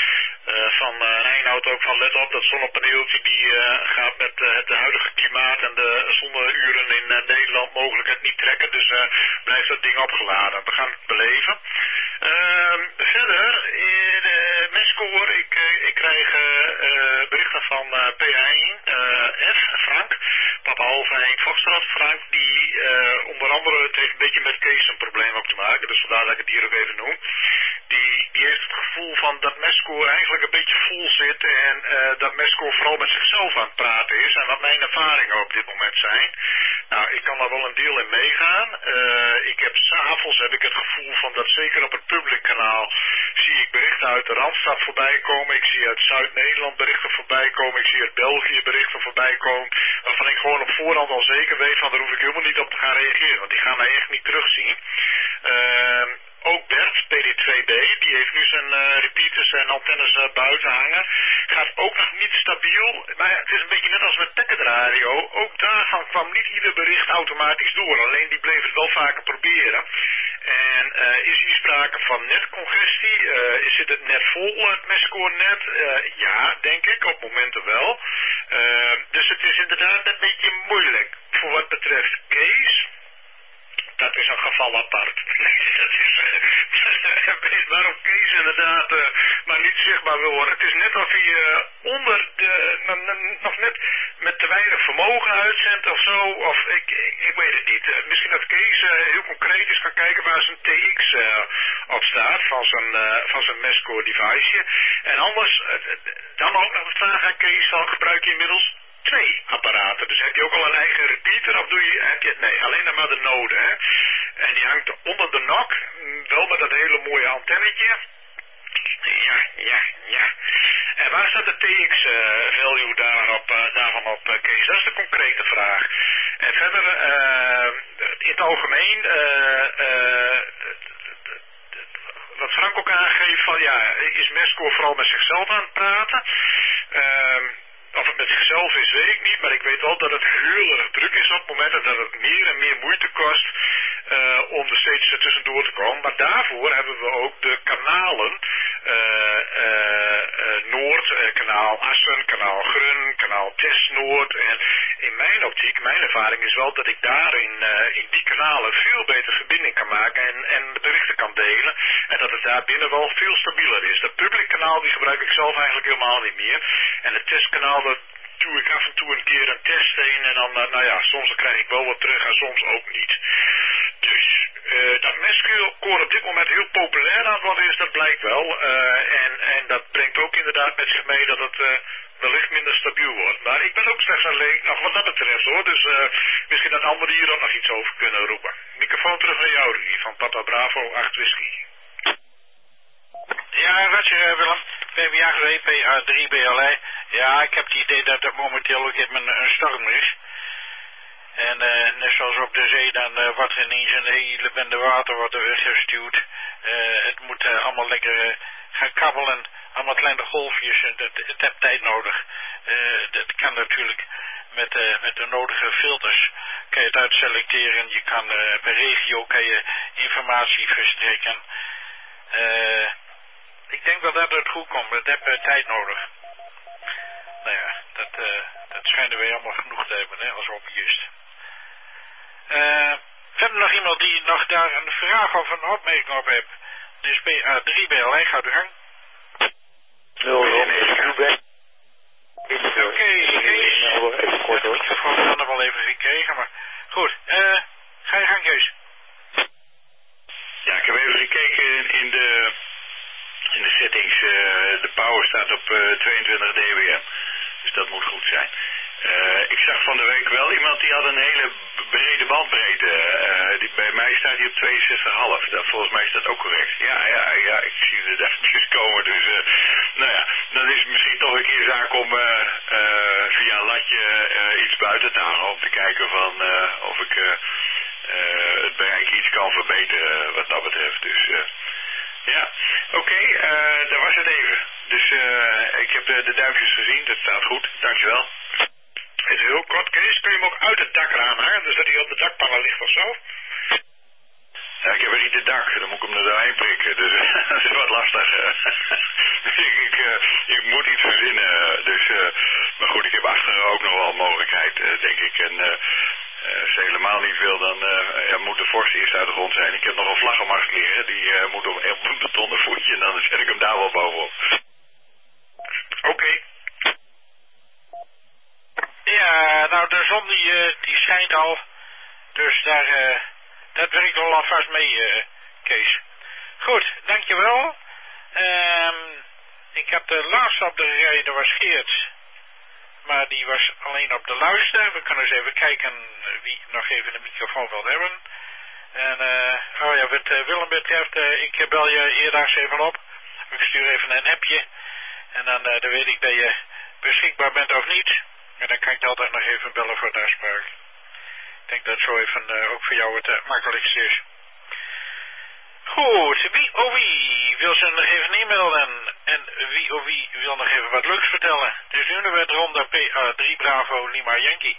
Speaker 4: van Reinoud ook van let op, dat zonnepaneeltje die gaat met het huidige klimaat en de zonneuren in Nederland mogelijk het niet trekken. Dus blijft dat ding opgeladen. We gaan het beleven. Verder, de Mescoor, ik krijg berichten van PA1, F, Frank, Papa Alpha Henk Foxtrot. Frank, die onder andere, het heeft een beetje met Kees een probleem ook te maken, dus vandaar dat ik het hier ook even noem. Die heeft het gevoel van dat Mescoor eigenlijk een beetje vol zit en dat Mescoor vooral met zichzelf aan het praten is en wat mijn ervaringen op dit moment zijn. Nou, ik kan daar wel een deel in meegaan. Ik heb 's avonds heb ik het gevoel van dat zeker op het public kanaal zie ik berichten uit de Randstad voorbij komen. Ik zie uit Zuid-Nederland berichten voorbij komen. Ik zie uit België berichten voorbij komen. Waarvan ik gewoon op voorhand al zeker weet van daar hoef ik helemaal niet op te gaan reageren. Want die gaan mij echt niet terugzien. Ook Bert, PD2B, die heeft nu zijn repeaters en antennes buiten hangen. Gaat ook nog niet stabiel, maar het is een beetje net als met Packet Radio. Ook daarvan kwam niet ieder bericht automatisch door, alleen die bleef het wel vaker proberen. En is hier sprake van netcongestie? Zit het net vol, het Mescoor-net? Ja, denk ik, op momenten wel. Dus het is inderdaad een beetje moeilijk. Voor wat betreft Kees, dat is een geval apart. Dat is waarom Kees inderdaad maar niet zichtbaar wil worden. Het is net of hij onder de, nog net met te weinig vermogen uitzendt of zo. Of ik weet het niet. Misschien dat Kees heel concreet is gaan kijken waar zijn TX op staat van zijn Mescoor deviceje. En anders, dan ook nog een vraag aan Kees, van gebruik je inmiddels 2 apparaten. Dus heb je ook al een eigen repeater of heb je het? Nee, alleen dan maar de node, hè. En die hangt onder de nok, wel met dat hele mooie antennetje. Ja. En waar staat de TX-value daarvan op, Kees? Dat is de concrete vraag. En verder, in het algemeen, wat Frank ook aangeeft van, ja, is Mescoor vooral met zichzelf aan het praten? Of het met zichzelf is, weet ik niet, maar ik weet wel dat het heel erg druk is op het moment dat het meer en meer moeite kost om er steeds tussendoor te komen. Maar daarvoor hebben we ook de kanalen, Noord, kanaal Assen, kanaal Grun, kanaal Test Noord. En in mijn optiek, mijn ervaring is wel dat ik daarin in die kanalen veel beter verbinding kan maken en de berichten kan delen. En dat het daar binnen wel veel stabieler is. Dat public kanaal die gebruik ik zelf eigenlijk helemaal niet meer. En het testkanaal, dat doe ik af en toe een keer een test heen en dan, nou ja, soms krijg ik wel wat terug en soms ook niet. Dus dat Mescoor op dit moment heel populair aan het worden is, dat blijkt wel. En dat brengt ook inderdaad met zich mee dat het wellicht minder stabiel wordt. Maar ik ben ook slechts een leek, nog wat dat betreft hoor. Dus misschien dat anderen hier ook nog iets over kunnen roepen. Microfoon terug naar jou, Rudy, van Papa Bravo 8 Whisky.
Speaker 1: Ja, Roger Willem, PBA PA3 BLI. Ja, ik heb het idee dat het momenteel ook even een storm is. En net zoals op de zee, dan wordt er ineens een hele bende water wordt er weggestuwd. Het moet allemaal lekker gaan kabbelen, allemaal kleine golfjes. Het heeft tijd nodig. Dat kan natuurlijk met de nodige filters. Kan je het uitselecteren. Je kan per regio kan je informatie verstrekken. Ik denk wel dat het goed komt. Het heeft tijd nodig. Nou ja, dat schijnen wij allemaal genoeg te hebben, hè, als hobbyist. Verder nog iemand die nog daar een vraag of een opmerking op heeft. Dus PA3 BLI, gaat u gang. Oké, Kees.
Speaker 6: Even kort hoor.
Speaker 1: Ik heb van de wel even gekregen, maar goed. Ga je gang, Kees.
Speaker 5: Ja, ik heb even gekeken in de settings. De power staat op 22 dBm. Dus dat moet goed zijn. Ik zag van de week wel iemand die had een hele brede bandbreedte. Bij mij staat hij op 62,5. Volgens mij is dat ook correct. Ja, ik zie het eventjes komen. Dus, nou ja, dan is het misschien toch een keer zaak om via een latje iets buiten te hangen. Om te kijken van of ik het bereik iets kan verbeteren wat dat betreft. Dus ja, oké, dat was het even. Dus ik heb de duimpjes gezien, dat staat goed. Dankjewel.
Speaker 4: Is heel kort, Kees. Kun je hem ook uit het dakraam hangen, dus dat hij op de dakpannen ligt of zo?
Speaker 5: Ja, ik heb een rieten dak, dan moet ik hem er doorheen prikken. Dus dat is wat lastig. Ik moet iets verzinnen. Dus, maar goed, ik heb achter ook nog wel een mogelijkheid, denk ik. En als je helemaal niet wil, dan moet de vorst eerst uit de grond zijn. Ik heb nog een vlaggenmast liggen, die moet op een betonnen voetje en dan zet ik hem daar wel bovenop.
Speaker 4: Oké.
Speaker 1: Ja, nou de zon die schijnt al, dus dat werkt al alvast mee, Kees. Goed, dankjewel. Ik heb de laatste op de rij, dat was Geert, maar die was alleen op de luister. We kunnen eens even kijken wie nog even de microfoon wil hebben. En wat Willem betreft, ik bel je eerdaags even op. Ik stuur even een appje en dan weet ik dat je beschikbaar bent of niet. En dan kan ik altijd nog even bellen voor de afspraak. Ik denk dat zo even ook voor jou het makkelijkste is. Goed, wie wil ze nog even e-mailen en wie wil nog even wat leuks vertellen. Dus nu werd ronde PA3 Bravo Lima Yankee.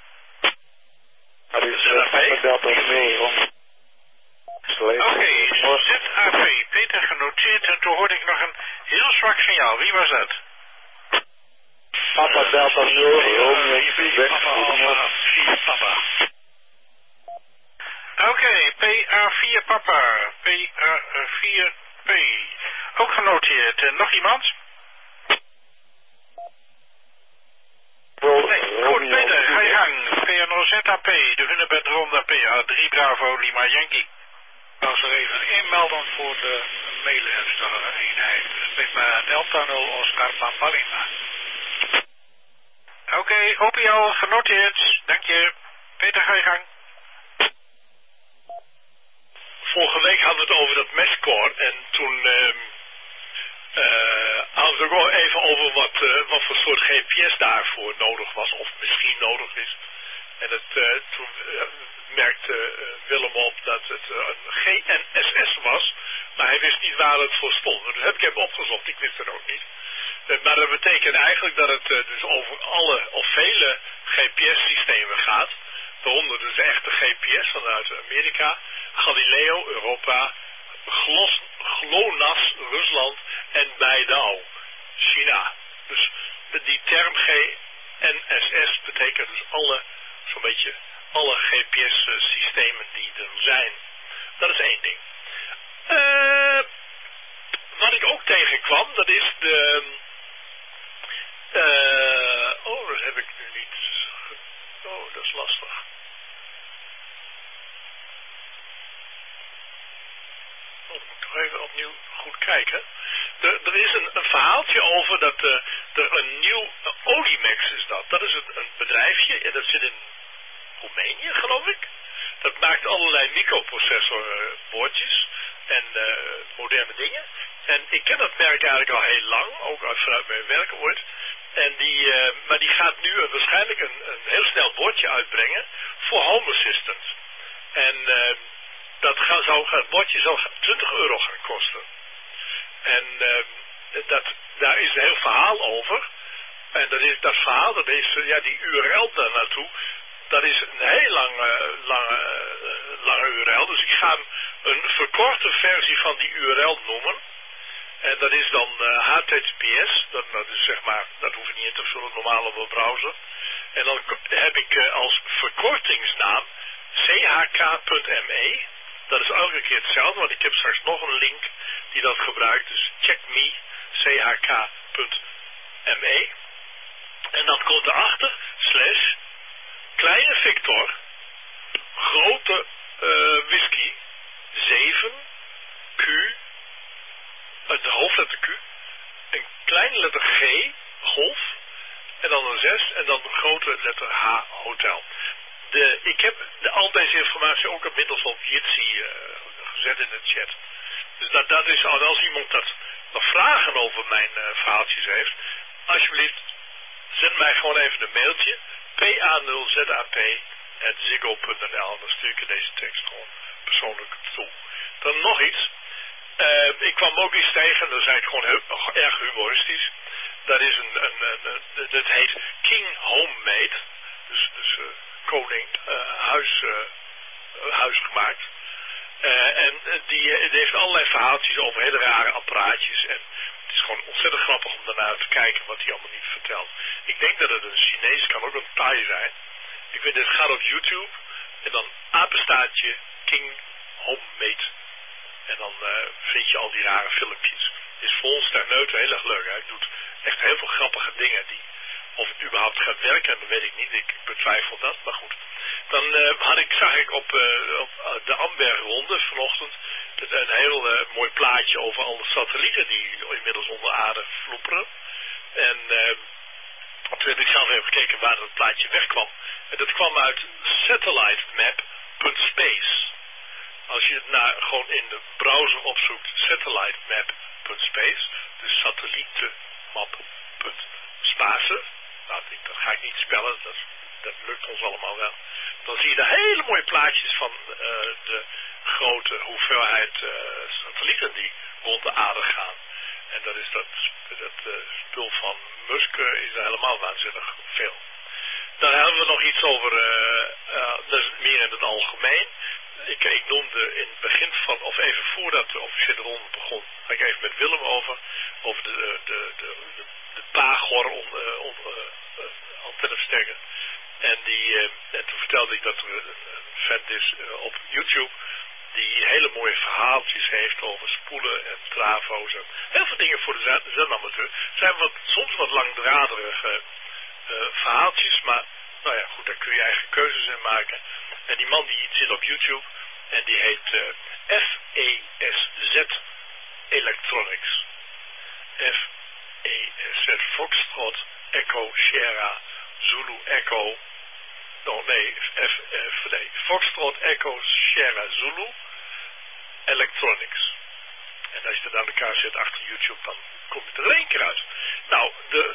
Speaker 1: Oké, ZAP, Peter genoteerd en toen hoorde ik nog een heel zwak signaal. Wie was dat?
Speaker 6: Papa Delta 0,
Speaker 3: Papa 4 Papa.
Speaker 1: Oké, PA4 Papa, PA4P. Ook genoteerd. Nog iemand? Nee, goed, Peter, ga je gang. PNO-ZAP, de Hunebedronde PA3 Bravo Lima Yankee.
Speaker 3: Ik zal even inmelden voor de maileenheid. Delta 0 Oscar Papa Lima.
Speaker 1: Oké, OPL genoteerd. Dank je. Peter, ga je gang.
Speaker 3: Vorige week hadden we het over dat mescore en toen hadden we het ook even over wat voor soort GPS daarvoor nodig was of misschien nodig is. En toen merkte Willem op dat het een GNSS was, maar hij wist niet waar het voor stond. Dus heb ik hem opgezocht, ik wist het ook niet. Maar dat betekent eigenlijk dat het dus over alle of vele GPS-systemen gaat. Waaronder dus echte GPS vanuit Amerika, Galileo, Europa, GLONASS, Rusland en Beidou, China. Dus die term GNSS betekent dus zo'n beetje alle GPS-systemen die er zijn. Dat is één ding. Wat ik ook tegenkwam, dat is dat heb ik nu niet. Oh, dat is lastig. Oh, dan moet ik nog even opnieuw goed kijken. Er is een verhaaltje over dat er een nieuw Olimex is dat. Dat is een bedrijfje en dat zit in Roemenië, geloof ik. Dat maakt allerlei microprocessorboordjes en moderne dingen. En ik ken dat merk eigenlijk al heel lang, ook vanuit mijn werk ooit. En maar die gaat nu waarschijnlijk een heel snel bordje uitbrengen voor Home Assistant. En het bordje zal €20 gaan kosten. En daar is een heel verhaal over. En dat verhaal, die URL daar naartoe, dat is een heel lange URL. Dus ik ga hem een verkorte versie van die URL noemen. En dat is dan HTTPS, dat is zeg maar, dat hoef je niet in te vullen, normaal op een browser. En dan heb ik als verkortingsnaam chk.me. Dat is elke keer hetzelfde, want ik heb straks nog een link die dat gebruikt. Dus check me, chk.me. En dan komt erachter, / kleine Victor, grote whisky, 7, Q, de hoofdletter Q, een kleine letter G, golf, en dan een 6, en dan een grote letter H, hotel. Ik heb al deze informatie ook inmiddels op Jitsi gezet in de chat. Dus dat is, als iemand nog vragen over mijn verhaaltjes heeft, alsjeblieft, zend mij gewoon even een mailtje, pa0zap@ziggo.nl, dan stuur ik deze tekst gewoon persoonlijk toe. Dan nog iets. Ik kwam ook iets tegen, dat is eigenlijk gewoon erg humoristisch. Dat is dat heet King Homemade. Dus koning, huisgemaakt. En die heeft allerlei verhaaltjes over hele rare apparaatjes. En het is gewoon ontzettend grappig om daarnaar te kijken wat hij allemaal niet vertelt. Ik denk dat het een Chinees kan ook een Thai zijn. Ik weet het gaat op YouTube. En dan apenstaartje King Homemade. En dan vind je al die rare filmpjes. Het is vol ons techneuten heel erg leuk. Hij doet echt heel veel grappige dingen. Of het überhaupt gaat werken, dat weet ik niet. Ik betwijfel dat, maar goed. Dan zag ik op de Ambergronde vanochtend een heel mooi plaatje over alle satellieten die inmiddels onder aarde floeperen. En toen heb ik zelf even gekeken waar dat plaatje wegkwam. En dat kwam uit satellitemap.space. Als je het gewoon in de browser opzoekt, satellitemap.space, dus satellietenmap.space. Nou, dat ga ik niet spellen, dat lukt ons allemaal wel. Dan zie je daar hele mooie plaatjes van de grote hoeveelheid satellieten die rond de aarde gaan. En dat is dat spul van Musk is er helemaal waanzinnig veel. Dan hebben we nog iets over, dat is meer in het algemeen. Ik noemde in het begin van, of even voordat de officiële ronde begon, had ik even met Willem over de Pagor antenneversterker. En toen vertelde ik dat er een vent is op YouTube die hele mooie verhaaltjes heeft over spoelen en travo's en heel veel dingen voor de zendamateur. Zijn soms wat langdraderige verhaaltjes, maar nou ja, goed, daar kun je eigen keuzes in maken. En die man die zit op YouTube en die heet FESZ Electronics. FESZ Foxtrot Echo Sierra Zulu Echo. Foxtrot Echo Sierra Zulu Electronics. En als je dat aan elkaar zet achter YouTube, dan komt het er in één keer uit. Nou,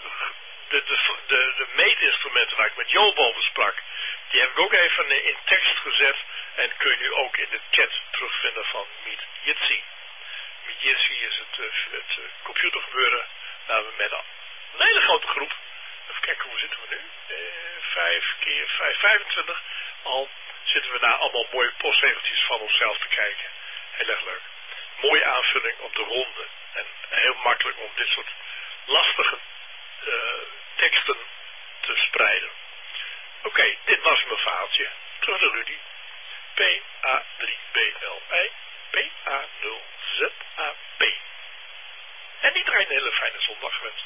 Speaker 3: de meetinstrumenten waar ik met Joop over sprak, die heb ik ook even in tekst gezet en kun je nu ook in de chat terugvinden van Meet Jitsi. Meet Jitsi is het computergebeuren waar we met een hele grote groep, even kijken hoe zitten we nu, 5 keer 5, 25, al zitten we naar allemaal mooie postzegeltjes van onszelf te kijken. Heel erg leuk. Mooie aanvulling op de ronde en heel makkelijk om dit soort lastige teksten te spreiden. Oké, dit was mijn verhaaltje. Terug naar Rudy. PA3BLI PA0ZAP. En iedereen een hele fijne zondag gewenst.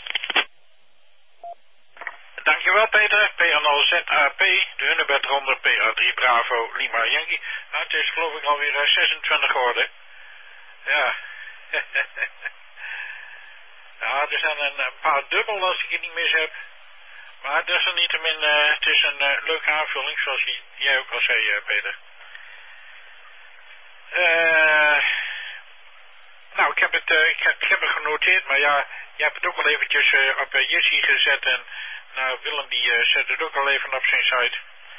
Speaker 1: Dankjewel Peter, PA0ZAP, de Hunebedronde, PA3 Bravo, Lima Yankee. Nou, het is geloof ik alweer 26 geworden. Ja. Ja, er zijn een paar dubbel als ik het niet mis heb. Maar desalniettemin, het is een leuke aanvulling, zoals jij ook al zei, Peter. Nou, ik heb het genoteerd, maar ja, jij hebt het ook al eventjes op Jitsi gezet en nou, Willem die zet het ook al even op zijn site.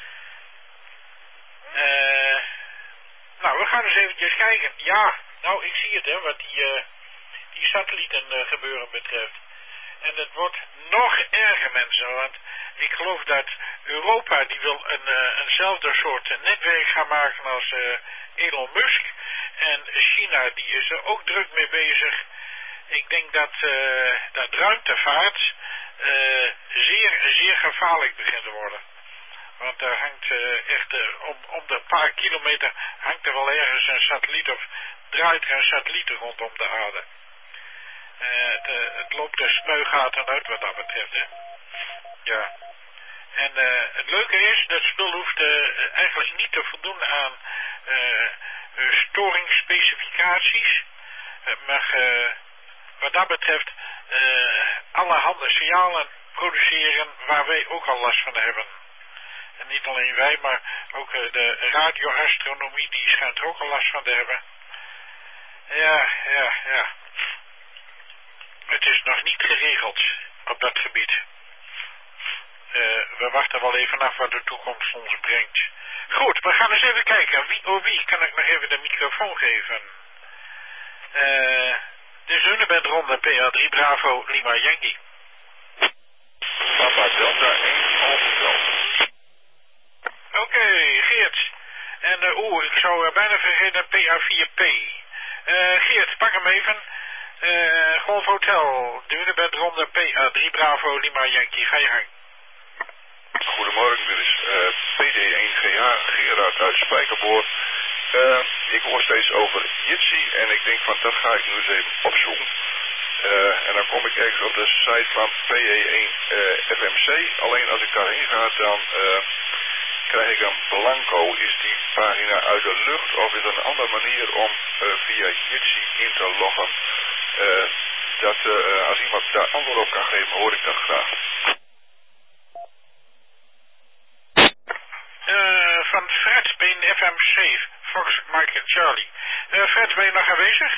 Speaker 1: Nou, we gaan eens eventjes kijken. Ja, nou, ik zie het, hè, wat die satellieten gebeuren betreft. En het wordt nog erger, mensen, want ik geloof dat Europa, die wil eenzelfde soort netwerk gaan maken als Elon Musk. En China, die is er ook druk mee bezig. Ik denk dat ruimtevaart zeer gevaarlijk begint te worden. Want er hangt echt om de paar kilometer hangt er wel ergens een satelliet of draait er een satelliet rondom de aarde. Het loopt er spuigaten uit wat dat betreft, hè. Ja. En het leuke is, dat spul hoeft eigenlijk niet te voldoen aan storingsspecificaties. Het mag wat dat betreft allerhande signalen produceren waar wij ook al last van hebben. En niet alleen wij, maar ook de radioastronomie, die schijnt er ook al last van te hebben. Ja. Het is nog niet geregeld op dat gebied. We wachten wel even af wat de toekomst ons brengt. Goed, we gaan eens even kijken. Wie kan ik nog even de microfoon geven? De Hunebedronde, PA3 Bravo, Lima Yankee.
Speaker 2: Papa Delta 1 Alpha Delta.
Speaker 1: Oké, Geert. En ik zou bijna vergeten PA4P. Geert, pak hem even. Golf Hotel, de Hunebed ronde PA3 Bravo Lima Yankee. Ga je gang.
Speaker 7: Goedemorgen, dit is PD1GH, Gerard uit Spijkerboord. Ik hoor steeds over Jitsi en ik denk van dat ga ik nu eens even opzoeken. En dan kom ik ergens op de site van PE1 FMC. Alleen als ik daarheen ga, dan krijg ik een blanco. Is die pagina uit de lucht of is er een andere manier om via Jitsi in te loggen? Als iemand daar antwoord op kan geven, hoor ik dat graag.
Speaker 1: Van Fred bij een FMC, Fox Mike Charlie. Fred, ben je nog aanwezig?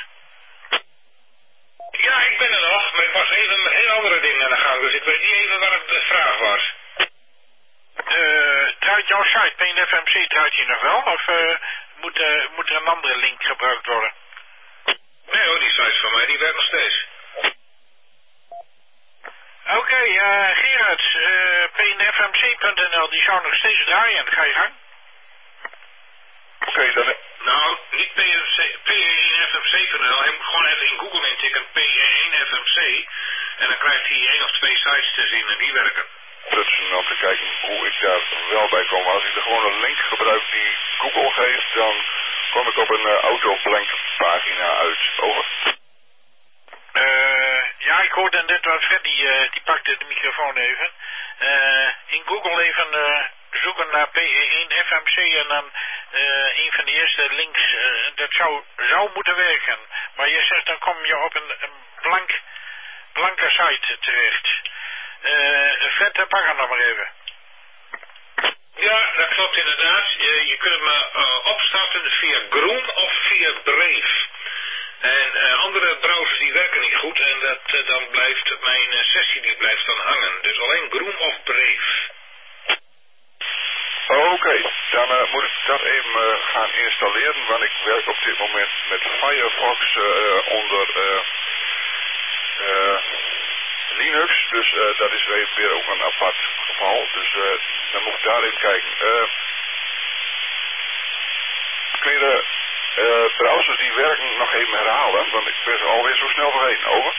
Speaker 4: Ja, ik ben er nog, maar ik was even met heel andere dingen aan de gang, dus ik weet niet even waar de vraag was.
Speaker 1: Draait jouw site bij een FMC, draait die nog wel? Of moet er een andere link gebruikt worden?
Speaker 4: Nee hoor, die site van mij, die werkt nog steeds.
Speaker 1: Oké, Gerard, pnfmc.nl, die zou nog steeds draaien. Ga je gang?
Speaker 7: Oké, dan...
Speaker 4: Nou, niet PE1FMC.nl, hij moet gewoon even in Google intikken, PE1FMC. En dan krijgt hij 1 of 2 sites te zien en die werken.
Speaker 7: Dat is om te kijken hoe ik daar wel bij kom. Als ik er gewoon een link gebruik die Google geeft, dan kom ik op een autoblank pagina uit. Over.
Speaker 1: Ja, ik hoorde net wat Fred, die pakte de microfoon even. In Google even zoeken naar PE1 FMC en dan een van de eerste links, dat zou moeten werken. Maar je zegt dan kom je op een blanke site terecht. Fred, pak hem nog maar even.
Speaker 4: Ja, dat klopt inderdaad. Je kunt me opstarten via Groen of via Brave. En andere browsers die werken niet goed en dan blijft mijn sessie die blijft dan hangen. Dus alleen Groen of Brave.
Speaker 7: Oké, dan moet ik dat even gaan installeren, want ik werk op dit moment met Firefox onder Linux, dus dat is weer ook een apart geval, dus dan moet ik daar even kijken. Kun je de browsers die werken nog even herhalen, want ik ben ze alweer zo snel vergeten, over.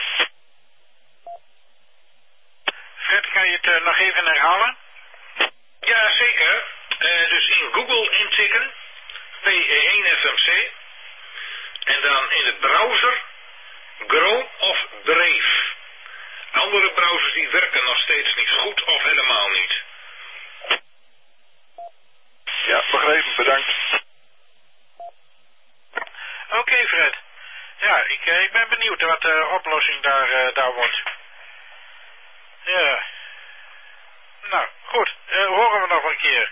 Speaker 1: Fred, kan je het nog even herhalen?
Speaker 4: Ja, zeker. Dus in Google intikken, PE1FMC, en dan in de browser, Chrome of Brave. Andere browsers die werken nog steeds niet goed of helemaal niet.
Speaker 7: Ja, begrepen, bedankt.
Speaker 1: Oké, Fred. Ja, ik ben benieuwd wat de oplossing daar wordt. Ja. Nou, goed. Horen we nog een keer.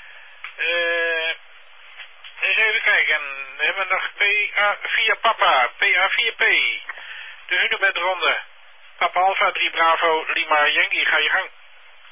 Speaker 1: Eens even kijken. We hebben nog PA4 Papa. PA4P. De Hunebedronde. Papa Alpha 3 Bravo Lima Yankee. Ga je gang.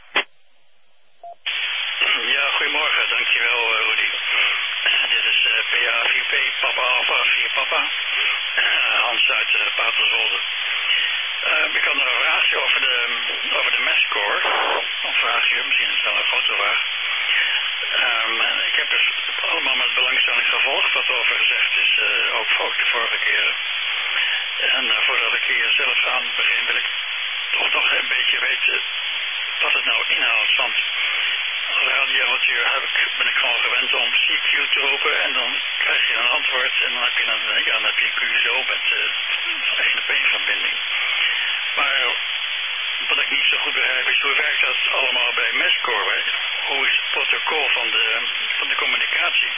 Speaker 5: Ja, goedemorgen. Dankjewel, Rudy. Dit is PA4P, Papa Alpha 4 Papa. Hans uit Paterswolde. Ik had nog een vraagje over de MES-score. Een vraagje, misschien is het wel een grote vraag. Ik heb dus allemaal met belangstelling gevolgd wat over gezegd is, ook de vorige keren. En voordat ik hier zelf aan begin wil ik toch nog een beetje weten wat het nou inhoudt. Want als radioamateur ben ik gewoon gewend om CQ te roepen en dan krijg je een antwoord en dan heb je een QSO met 1-op-1 verbinding. Maar wat ik niet zo goed begrijp is hoe werkt dat allemaal bij MES-score? Hoe is het protocol van de communicatie?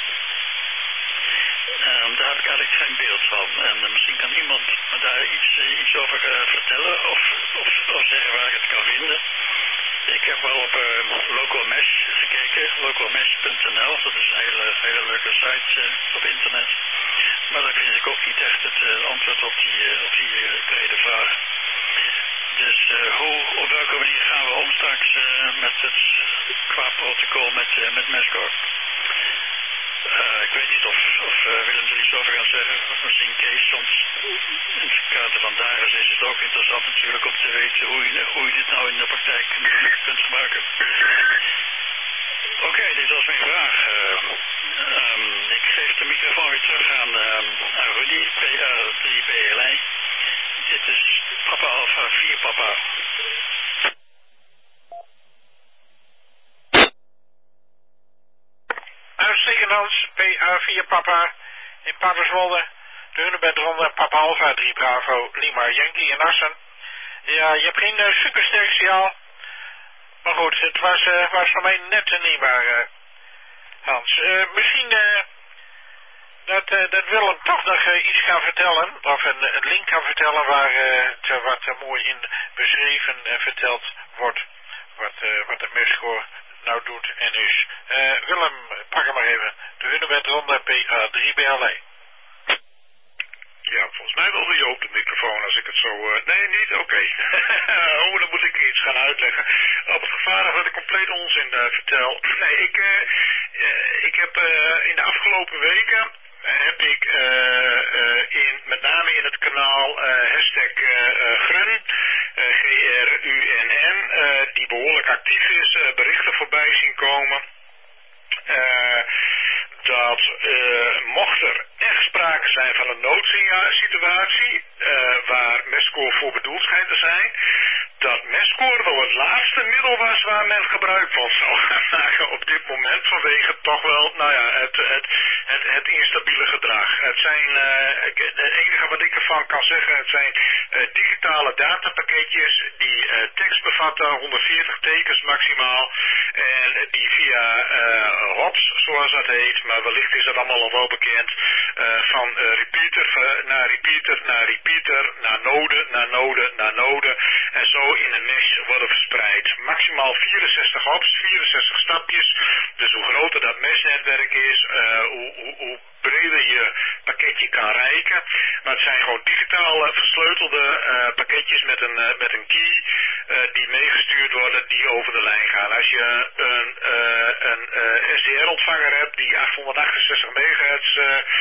Speaker 5: Daar heb ik eigenlijk geen beeld van. En misschien kan iemand me daar iets over vertellen of zeggen waar ik het kan vinden. Ik heb wel op Local Mesh gekeken, localmesh.nl. Dat is een hele leuke site op internet. Maar daar vind ik ook niet echt het antwoord op die brede vraag. Dus op welke manier gaan we om straks qua protocol met MES-score? Ik weet niet of Willem er iets over kan zeggen, of misschien Kees, soms in het kader van Darius is het ook interessant natuurlijk om te weten hoe je dit nou in de praktijk kunt gebruiken. Oké, dit was mijn vraag. Ik geef de microfoon weer terug aan Rudy, PA3BLI. Dit is Papa Alpha 4 Papa.
Speaker 1: Uitstekend Hans, PA4 Papa in Paterswolde. De Hunebedronde, Papa Alpha 3 Bravo, Lima Yankee in Assen. Ja, je hebt geen supersterk signaal. Maar goed, het was voor mij net aanneembaar, Hans. Misschien dat Willem toch nog iets kan vertellen, of een link kan vertellen waar wat mooi in beschreven en verteld wordt. Wat het MESCOR nou doet en is. Willem, pak hem maar even. De Hunebedronde PA3BLE.
Speaker 4: Ja, volgens mij wilde Joop de microfoon als ik het zo... Nee, niet? Oké. Oh, dan moet ik iets gaan uitleggen. Op het gevaar dat ik compleet onzin vertel. Nee, ik heb in de afgelopen weken... heb ik met name in het kanaal #GRUN, GRUNN, die behoorlijk actief is, berichten voorbij zien komen. Dat mocht er echt sprake zijn van een noodsituatie, waar MESCOR voor bedoeld schijnt te zijn, dat MESCOR wel het laatste middel was waar men gebruik van zou gaan maken op dit moment, vanwege toch wel, nou ja, het instabiele gedrag. Het zijn, het enige wat ik ervan kan zeggen, het zijn digitale datapakketjes die tekst bevatten, 140 tekens maximaal, en die via HOPS, zoals dat heet, maar wellicht is dat allemaal al wel bekend, van repeater naar repeater naar repeater, naar node, naar node, naar node, en zo in een mesh worden verspreid. Maximaal 64 hops, 64 stapjes, dus hoe groter dat meshnetwerk is, hoe breder je pakketje kan reiken. Maar het zijn gewoon digitale versleutelde pakketjes met een key die meegestuurd worden, die over de lijn gaan. Als je een SDR-ontvanger hebt die 868 megahertz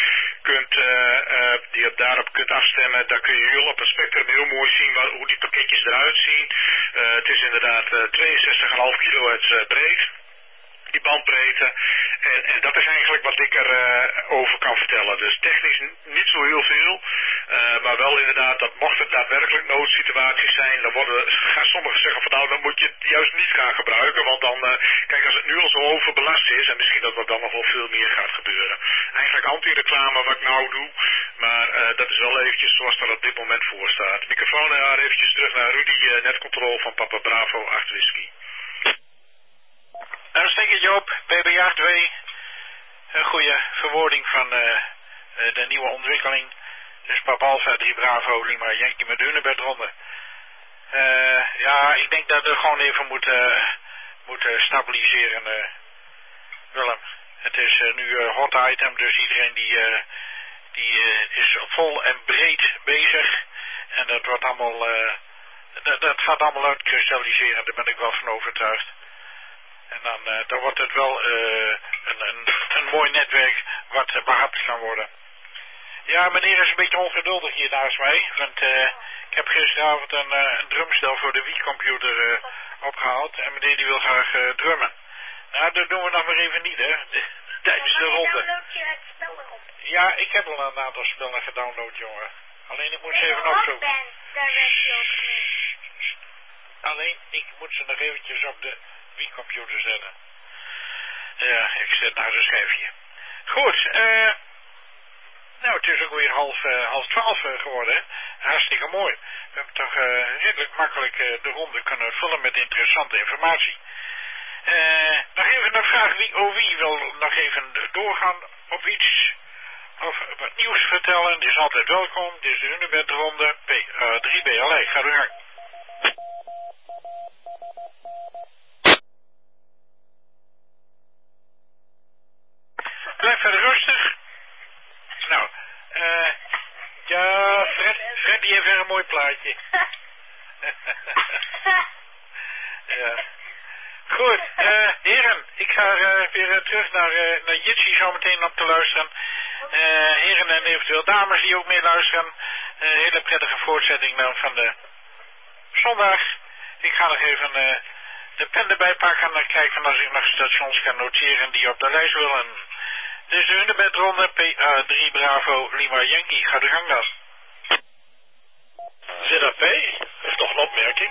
Speaker 4: die je daarop kunt afstemmen, dan kun je op een spectrum heel mooi zien hoe die pakketjes eruit zien. Het is inderdaad 62,5 kilohertz breed, die bandbreedte. En dat is eigenlijk wat ik over kan vertellen. Dus technisch niet zo heel veel. Maar wel inderdaad, dat mocht het daadwerkelijk noodsituaties zijn, dan gaan sommigen zeggen van nou, dan moet je het juist niet gaan gebruiken. Want dan, kijk, als het nu al zo overbelast is, en misschien dat er dan nog wel veel meer gaat gebeuren. Eigenlijk anti-reclame wat ik nou doe. Maar dat is wel eventjes zoals er op dit moment voor staat. Microfoon eventjes terug naar Rudy, netcontrole van Papa Bravo 8 Whisky.
Speaker 1: Uitstekend Joop, PBA 2. Een goede verwoording van de nieuwe ontwikkeling. Dus Papa Alpha 3 Bravo, Lima Yankee met Hunebedronde. Ja, ik denk dat we gewoon even moeten stabiliseren, Willem. Het is nu hot item, dus iedereen die is vol en breed bezig. En dat wordt allemaal, dat gaat allemaal uitkristalliseren, daar ben ik wel van overtuigd. En dan wordt het wel een mooi netwerk wat behapt kan worden. Ja, meneer is een beetje ongeduldig hier naast mij. Want ik heb gisteravond een drumstel voor de Wii-computer opgehaald. En meneer die wil graag drummen. Nou, dat doen we nog maar even niet, hè. Tijdens de ronde. Ja, ik heb al een aantal spellen gedownload, jongen. Alleen ik moet ze even opzoeken. Alleen ik moet ze nog eventjes op de Wii-computer zetten. Ja, ik zet nou zo'n schijfje. Goed, nou, het is ook weer half 12 geworden. Hartstikke mooi. We hebben toch redelijk makkelijk de ronde kunnen vullen met interessante informatie. Nog even een vraag, wie wil nog even doorgaan op iets of wat nieuws vertellen, is altijd welkom. Dit is de Hunebedronde P3BLE. Ga er gang. Blijf verder rustig. Nou, ja, Fred die heeft weer een mooi plaatje. Ja. Goed, heren, ik ga weer terug naar Jitsi zo meteen op te luisteren. Heren en eventueel dames die ook mee luisteren. Hele prettige voortzetting dan van de zondag. Ik ga nog even de pen erbij pakken en kijken als ik nog stations kan noteren die op de lijst willen. Dus de hunebedronde PA3 Bravo Lima Yankee. Ga de gang dan.
Speaker 3: ZAP heeft nog een opmerking.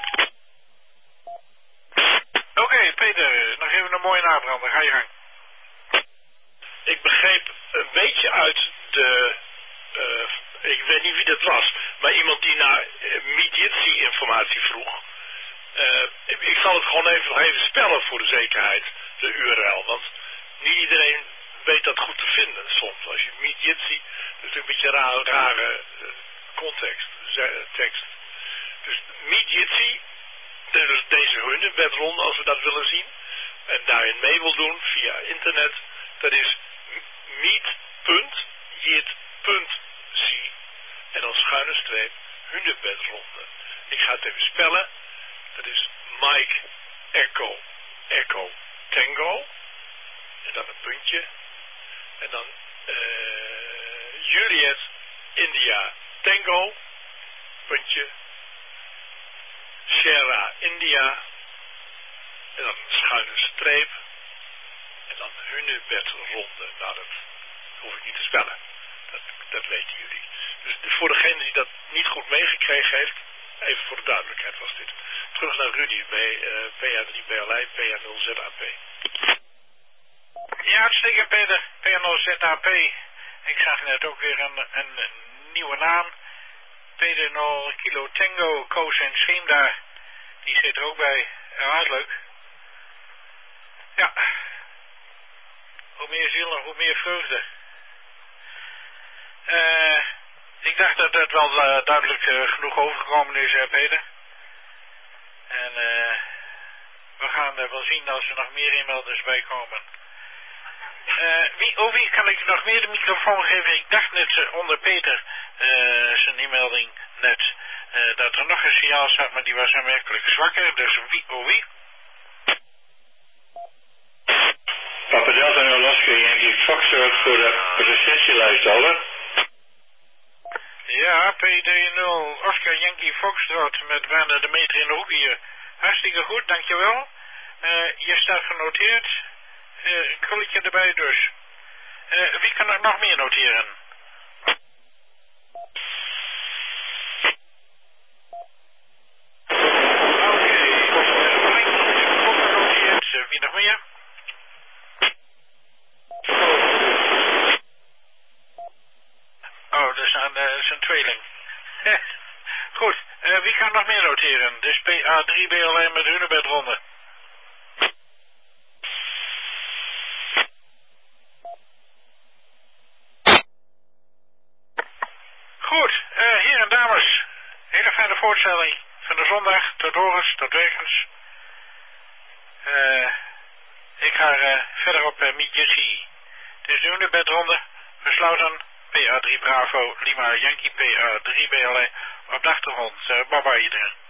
Speaker 1: Oké, Peter, nog even een mooie nabrander. Ga je gang.
Speaker 3: Ik begreep een beetje uit de... ik weet niet wie dat was, maar iemand die naar Midjitsi-informatie vroeg. Ik zal het gewoon nog even spellen voor de zekerheid, de URL, want niet iedereen weet dat goed te vinden soms. Als je Midjitsi, dat is een beetje een rare context, tekst. Dus Midjitsi, deze hunebedronde, als we dat willen zien, en daarin mee wil doen via internet, dat is meet.jit.c en dan schuine streep hunebedronde. Ik ga het even spellen. Dat is Mike Echo Echo Tango en dan een puntje en dan Juliet India Tango puntje Sierra India en dan een schuine streep en dan hunebedronde. Nou, dat hoef ik niet te spellen. Dat weten jullie. Dus voor degene die dat niet goed meegekregen heeft, even voor de duidelijkheid was dit. Terug naar Rudy bij PA3BLI, PA0ZAP.
Speaker 1: Ja, uitstekend Peter, PA0ZAP. Ik zag net ook weer een nieuwe naam. Peter 0 Kilo Tango, Koos en Scheem daar. Die zit er ook bij. Ja, leuk. Ja. Hoe meer ziel en hoe meer vreugde. Ik dacht dat het wel duidelijk genoeg overgekomen is, Peter. En we gaan wel zien als er nog meer inmelders bij komen. Wie kan ik nog meer de microfoon geven? Ik dacht net onder Peter zijn inmelding net dat er nog een signaal zat, maar die was aanmerkelijk zwakker. Dus wie?
Speaker 5: Papa Delta en Alaska Yankee Foxtrot voor de recensielijst, over.
Speaker 1: Ja, P30 Oscar Yankee Foxtrot met Werner de Meter in de hoek hier. Hartstikke goed, dankjewel. Je staat genoteerd. Een krulletje erbij dus. Wie kan er nog meer noteren? Oké, wie nog meer? Oh, dat is een tweeling. Goed, wie kan nog meer noteren? Dus PA3 BLM met hunebedronde. Goed, heren en dames. Hele fijne voorstelling van de zondag. Tot horens, tot wegens. Ik ga verder op Midjitsi. Het is de hunebedronde. Besloten. PA3 Bravo Lima Yankee PA3 BLE op de achtergrond. Bye bye iedereen.